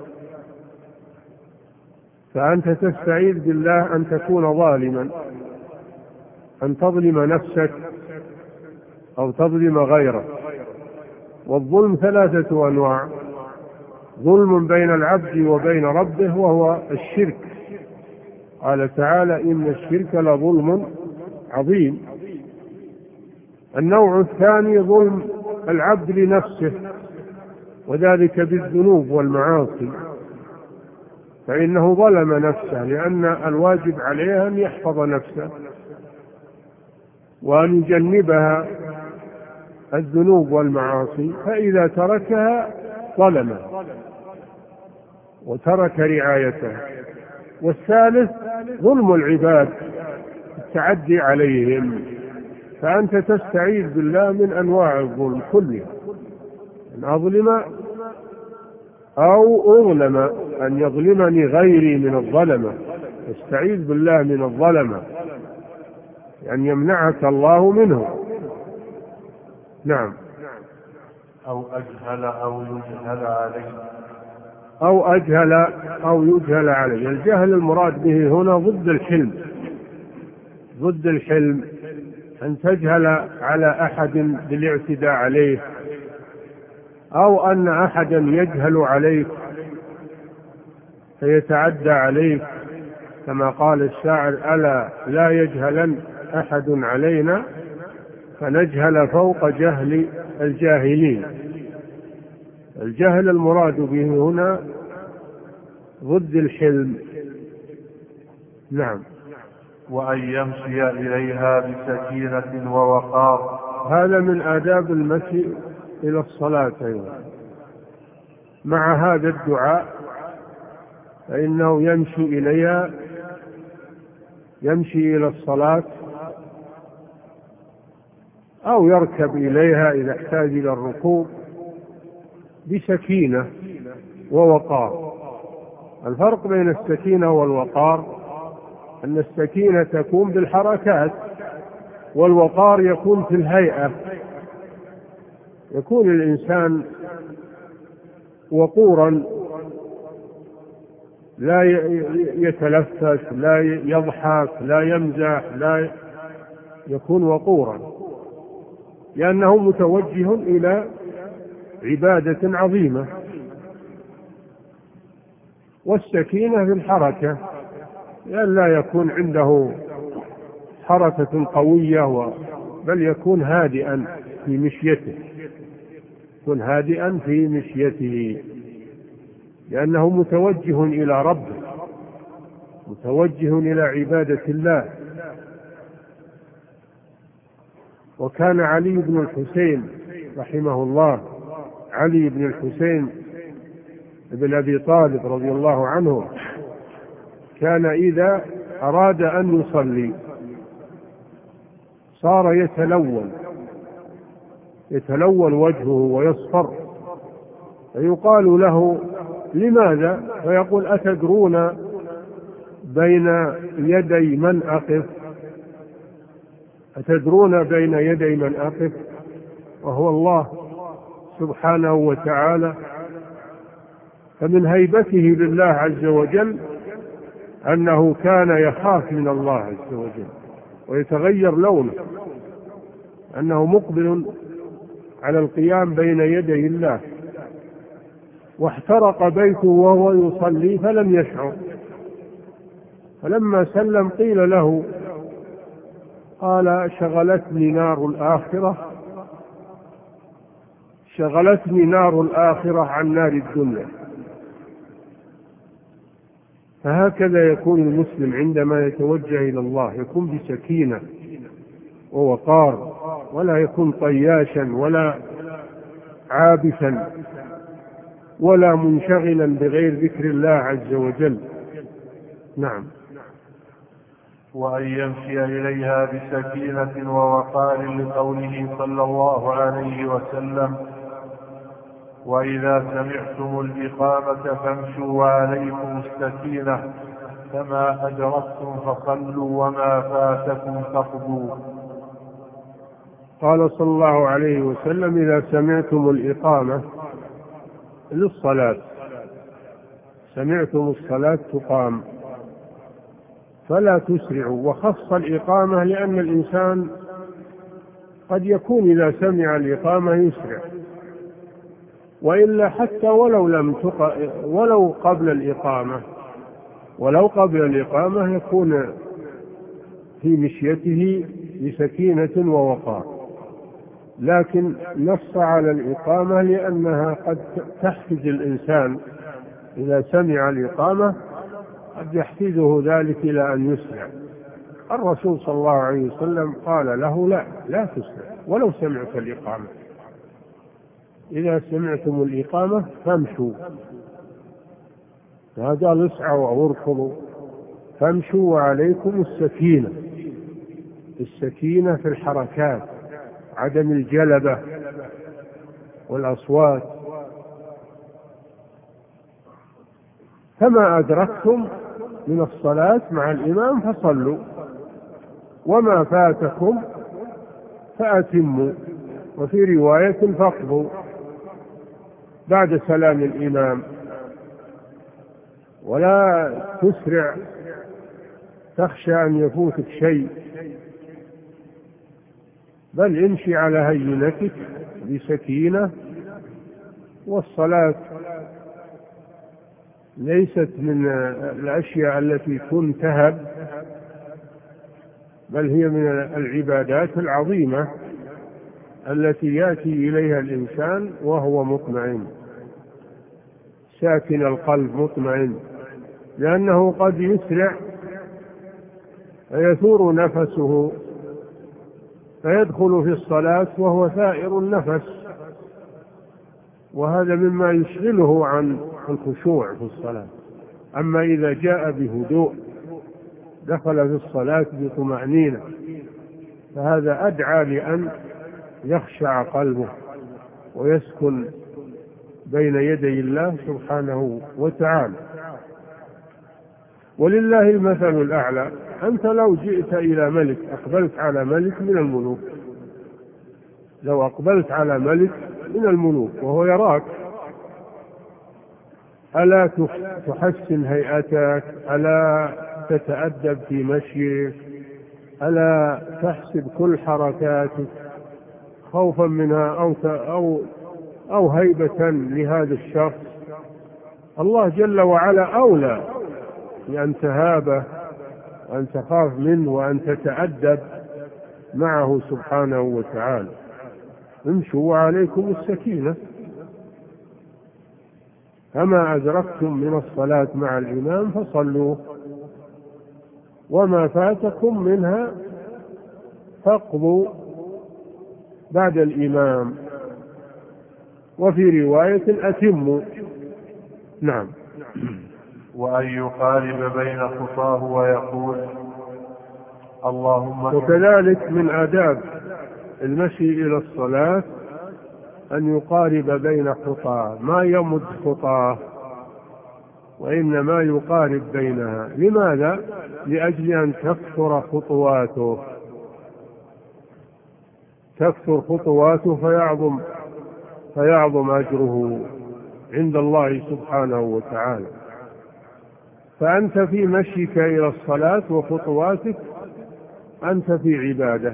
فأنت تستعيذ بالله أن تكون ظالما، أن تظلم نفسك أو تظلم غيرك. والظلم ثلاثة أنواع: ظلم بين العبد وبين ربه وهو الشرك، قال تعالى: إن الشرك لظلم عظيم. النوع الثاني ظلم العبد لنفسه، وذلك بالذنوب والمعاصي، فإنه ظلم نفسه، لأن الواجب عليه أن يحفظ نفسه وأن يجنبها الذنوب والمعاصي، فإذا تركها ظلم وترك رعايتها. والثالث ظلم العباد، التعدي عليهم. فأنت تستعيذ بالله من أنواع الظلم كلها: أن أظلم أو أظلم، أن يظلمني غيري من الظلمة. استعيذ بالله من الظلمة، أن يمنعك الله منه. نعم. أو أجهل أو يجهل عليه. أو أجهل أو يجهل عليه. الجهل المراد به هنا ضد الحلم، ضد الحلم، أن تجهل على أحد بالاعتداء عليه، أو أن أحدا يجهل عليك فيتعدى عليك، كما قال الشاعر: ألا لا يجهلن أحد علينا فنجهل فوق جهل الجاهلين. الجهل المراد به هنا ضد الحلم. نعم. وأن يمشي إليها بسكينة ووقار. هذا من آداب المشي إلى الصلاة أيضا. مع هذا الدعاء فإنه يمشي إليها، يمشي إلى الصلاة أو يركب إليها إذا احتاج إلى الركوب بسكينة ووقار. الفرق بين السكينة والوقار أن السكينة تكون بالحركات، والوقار يكون في الهيئة، يكون الإنسان وقورا لا يتلفت، لا يضحك، لا يمزح، لا يكون وقورا، لأنه متوجه إلى عبادة عظيمة. والسكينة في الحركة، لأن لا يكون عنده حركة قوية، بل يكون هادئا في مشيته، يكون هادئا في مشيته لأنه متوجه إلى ربه، متوجه إلى عبادة الله. وكان علي بن الحسين رحمه الله، علي بن الحسين بن أبي طالب رضي الله عنه، كان إذا أراد أن يصلي صار يتلون يتلون وجهه ويصفر، فيقال له: لماذا؟ فيقول: أتدرون بين يدي من أقف؟ أتدرون بين يدي من أقف؟ وهو الله سبحانه وتعالى. فمن هيبته لله عز وجل أنه كان يخاف من الله عز وجل ويتغير لونه، أنه مقبل على القيام بين يدي الله. واحترق بيته وهو يصلي فلم يشعر، فلما سلم قيل له، قال: شغلتني نار الآخرة شغلتني نار الآخرة عن نار الدنيا. فهكذا يكون المسلم عندما يتوجه إلى الله، يكون بسكينة ووقار، ولا يكون طياشا ولا عابثا ولا منشغلا بغير ذكر الله عز وجل. نعم. وأن يمشي إليها بسكينة ووقار لقوله صلى الله عليه وسلم: وإذا سمعتم الإقامة فامشوا وعليكم السكينة، فما أدركتم فصلوا وما فاتكم فاقضوا. قال صلى الله عليه وسلم: إذا سمعتم الإقامة للصلاة، سمعتم الصلاة تقام فلا تسرعوا. وخص الإقامة لأن الإنسان قد يكون إذا سمع الإقامة يسرع، وإلا حتى ولو لم تق... ولو قبل الإقامة ولو قبل الإقامة يكون في مشيته بسكينة ووقار. لكن نص على الإقامة لأنها قد تحفز الإنسان إذا سمع الإقامة، قد يحفزه ذلك إلى أن يسرع. الرسول صلى الله عليه وسلم قال له: لا لا تسرع ولو سمعت الإقامة، إذا سمعتم الإقامة فامشوا. هذا لسعوا أو اركضوا، فامشوا وعليكم السكينة. السكينة في الحركات، عدم الجلبة والأصوات. فما أدركتم من الصلاة مع الإمام فصلوا، وما فاتكم فأتموا، وفي رواية فاقضوا بعد سلام الإمام. ولا تسرع تخشى أن يفوتك شيء، بل امشي على هينتك بسكينة. والصلاة ليست من الأشياء التي تنتهب، بل هي من العبادات العظيمة التي يأتي إليها الإنسان وهو مطمئن ساكن القلب مطمئن، لأنه قد يسرع فيثور نفسه فيدخل في الصلاة وهو ثائر النفس، وهذا مما يشغله عن الخشوع في الصلاة. أما إذا جاء بهدوء دخل في الصلاة بطمأنينة، فهذا أدعى لأن يخشع قلبه ويسكن بين يدي الله سبحانه وتعالى. ولله المثل الأعلى. أنت لو جئت إلى ملك، أقبلت على ملك من الملوك، لو أقبلت على ملك من الملوك وهو يراك، ألا تحسن هيئتك؟ ألا تتأدب في مشيك؟ ألا تحسب كل حركاتك خوفا منها أو أو أو هيبة لهذا الشخص؟ الله جل وعلا أولى بأن تهابه وأن تخاف منه وأن تتأدب معه سبحانه وتعالى. امشوا وعليكم السكينة، فما أدركتم من الصلاة مع الإمام فصلوا، وما فاتكم منها فاقضوا بعد الإمام، وفي رواية أتموا. نعم. وأن يقارب بين خطاه ويقول اللهم. وكذلك من آداب المشي إلى الصلاة أن يقارب بين خطاه، ما يمد خطاه وإنما يقارب بينها. لماذا؟ لأجل أن تكثر خطواته تكثر خطواته فيعظم فيعظم أجره عند الله سبحانه وتعالى. فأنت في مشيك إلى الصلاة وخطواتك أنت في عبادة،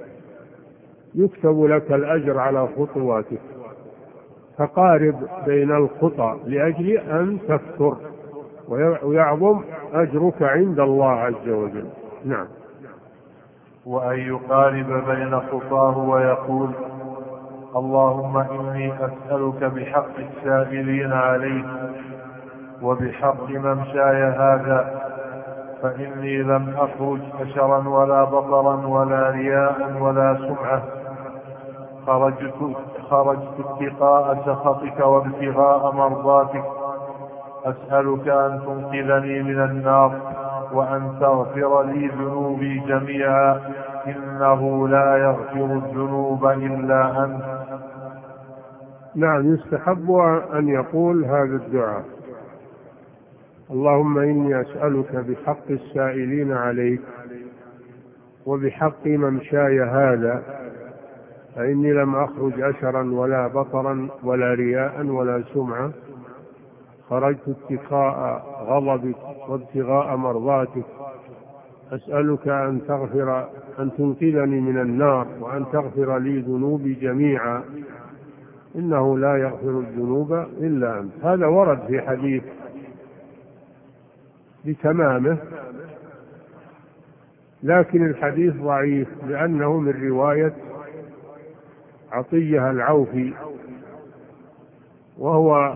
يكتب لك الأجر على خطواتك، فقارب بين الخطى لأجل أن تكثر ويعظم أجرك عند الله عز وجل. نعم. وأن يقارب بين خطاه ويقول اللهم إني أسألك بحق السائلين عليك وبحق ممشاي هذا، فإني لم أخرج أشرا ولا بطرا ولا رياء ولا سمعة، خرجت, خرجت اتقاء سخطك وابتغاء مرضاتك، أسألك أن تنقذني من النار وأن تغفر لي ذنوبي جميعا، إنه لا يغفر الذنوب إلا أنت. نعم، يستحب أن يقول هذا الدعاء: اللهم إني أسألك بحق السائلين عليك وبحق ممشاي هذا، فإني لم أخرج أشرا ولا بطرا ولا رياء ولا سمعة، خرجت اتقاء غضبك وابتغاء مرضاتك، أسألك أن تغفر أن تنقذني من النار وأن تغفر لي ذنوبي جميعا، إنه لا يغفر الذنوب إلا أنت. هذا ورد في حديث بتمامه، لكن الحديث ضعيف لأنه من رواية عطية العوفي، وهو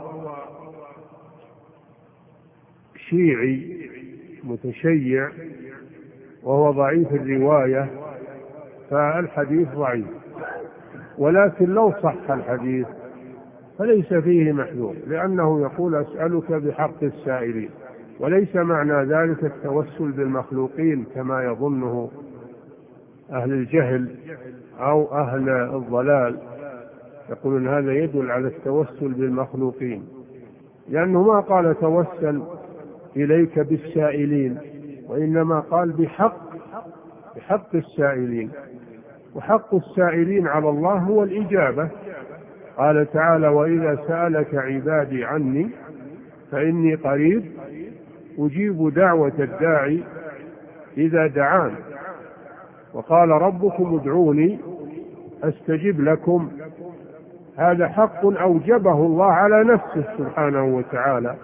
شيعي متشيع وهو ضعيف الرواية، فالحديث ضعيف. ولكن لو صح الحديث فليس فيه محذور، لأنه يقول أسألك بحق السائلين، وليس معنى ذلك التوسل بالمخلوقين كما يظنه أهل الجهل أو أهل الضلال، يقولون هذا يدل على التوسل بالمخلوقين، لأنه ما قال توسل إليك بالسائلين، وإنما قال بحق بحق السائلين، وحق السائلين على الله هو الإجابة. قال تعالى: وإذا سألك عبادي عني فإني قريب أجيب دعوة الداعي إذا دعان. وقال ربكم ادعوني أستجب لكم. هذا حق أوجبه الله على نفسه سبحانه وتعالى،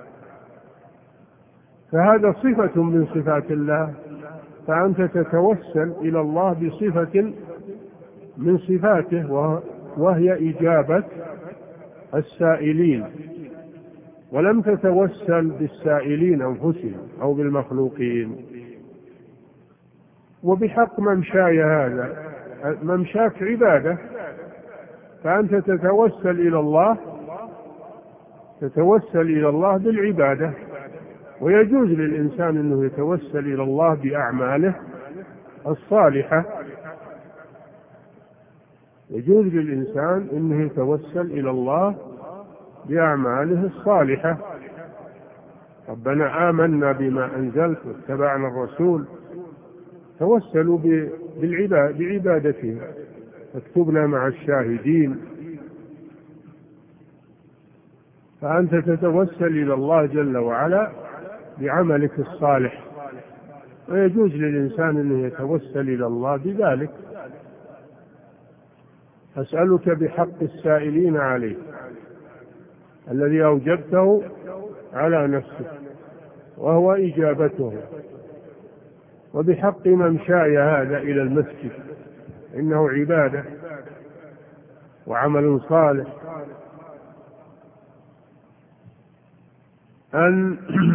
فهذا صفة من صفات الله، فأنت تتوسل إلى الله بصفة من صفاته وهي إجابة السائلين، ولم تتوسل بالسائلين أنفسهم أو بالمخلوقين. وبحق ممشاي هذا، ممشاك عبادة، فأنت تتوسل إلى الله تتوسل إلى الله بالعبادة. ويجوز للإنسان أنه يتوسل إلى الله بأعماله الصالحة، يجوز للإنسان أنه يتوسل إلى الله بأعماله الصالحة. ربنا آمنا بما أنزلت واتبعنا الرسول، توسلوا بعبادته، فاكتبنا مع الشاهدين. فأنت تتوسل إلى الله جل وعلا بعملك الصالح، ويجوز للإنسان أنه يتوسل إلى الله بذلك. أسألك بحق السائلين عليه الذي أوجبته على نفسك وهو إجابته، وبحق ممشاي هذا إلى المسجد، إنه عبادة وعمل صالح، أن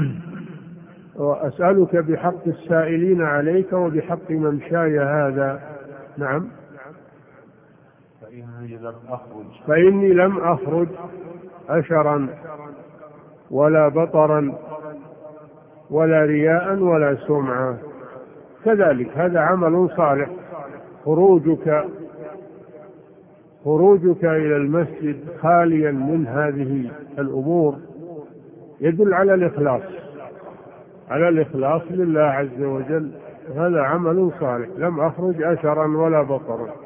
وأسألك بحق السائلين عليك وبحق ممشاي هذا. نعم. فإني لم أخرج فإني لم أخرج أشرا ولا بطرا ولا رياء ولا سمعة. كذلك هذا عمل صالح. خروجك خروجك إلى المسجد خاليا من هذه الأمور يدل على الإخلاص على الإخلاص لله عز وجل. هذا عمل صالح. لم أخرج أشرا ولا بطرا.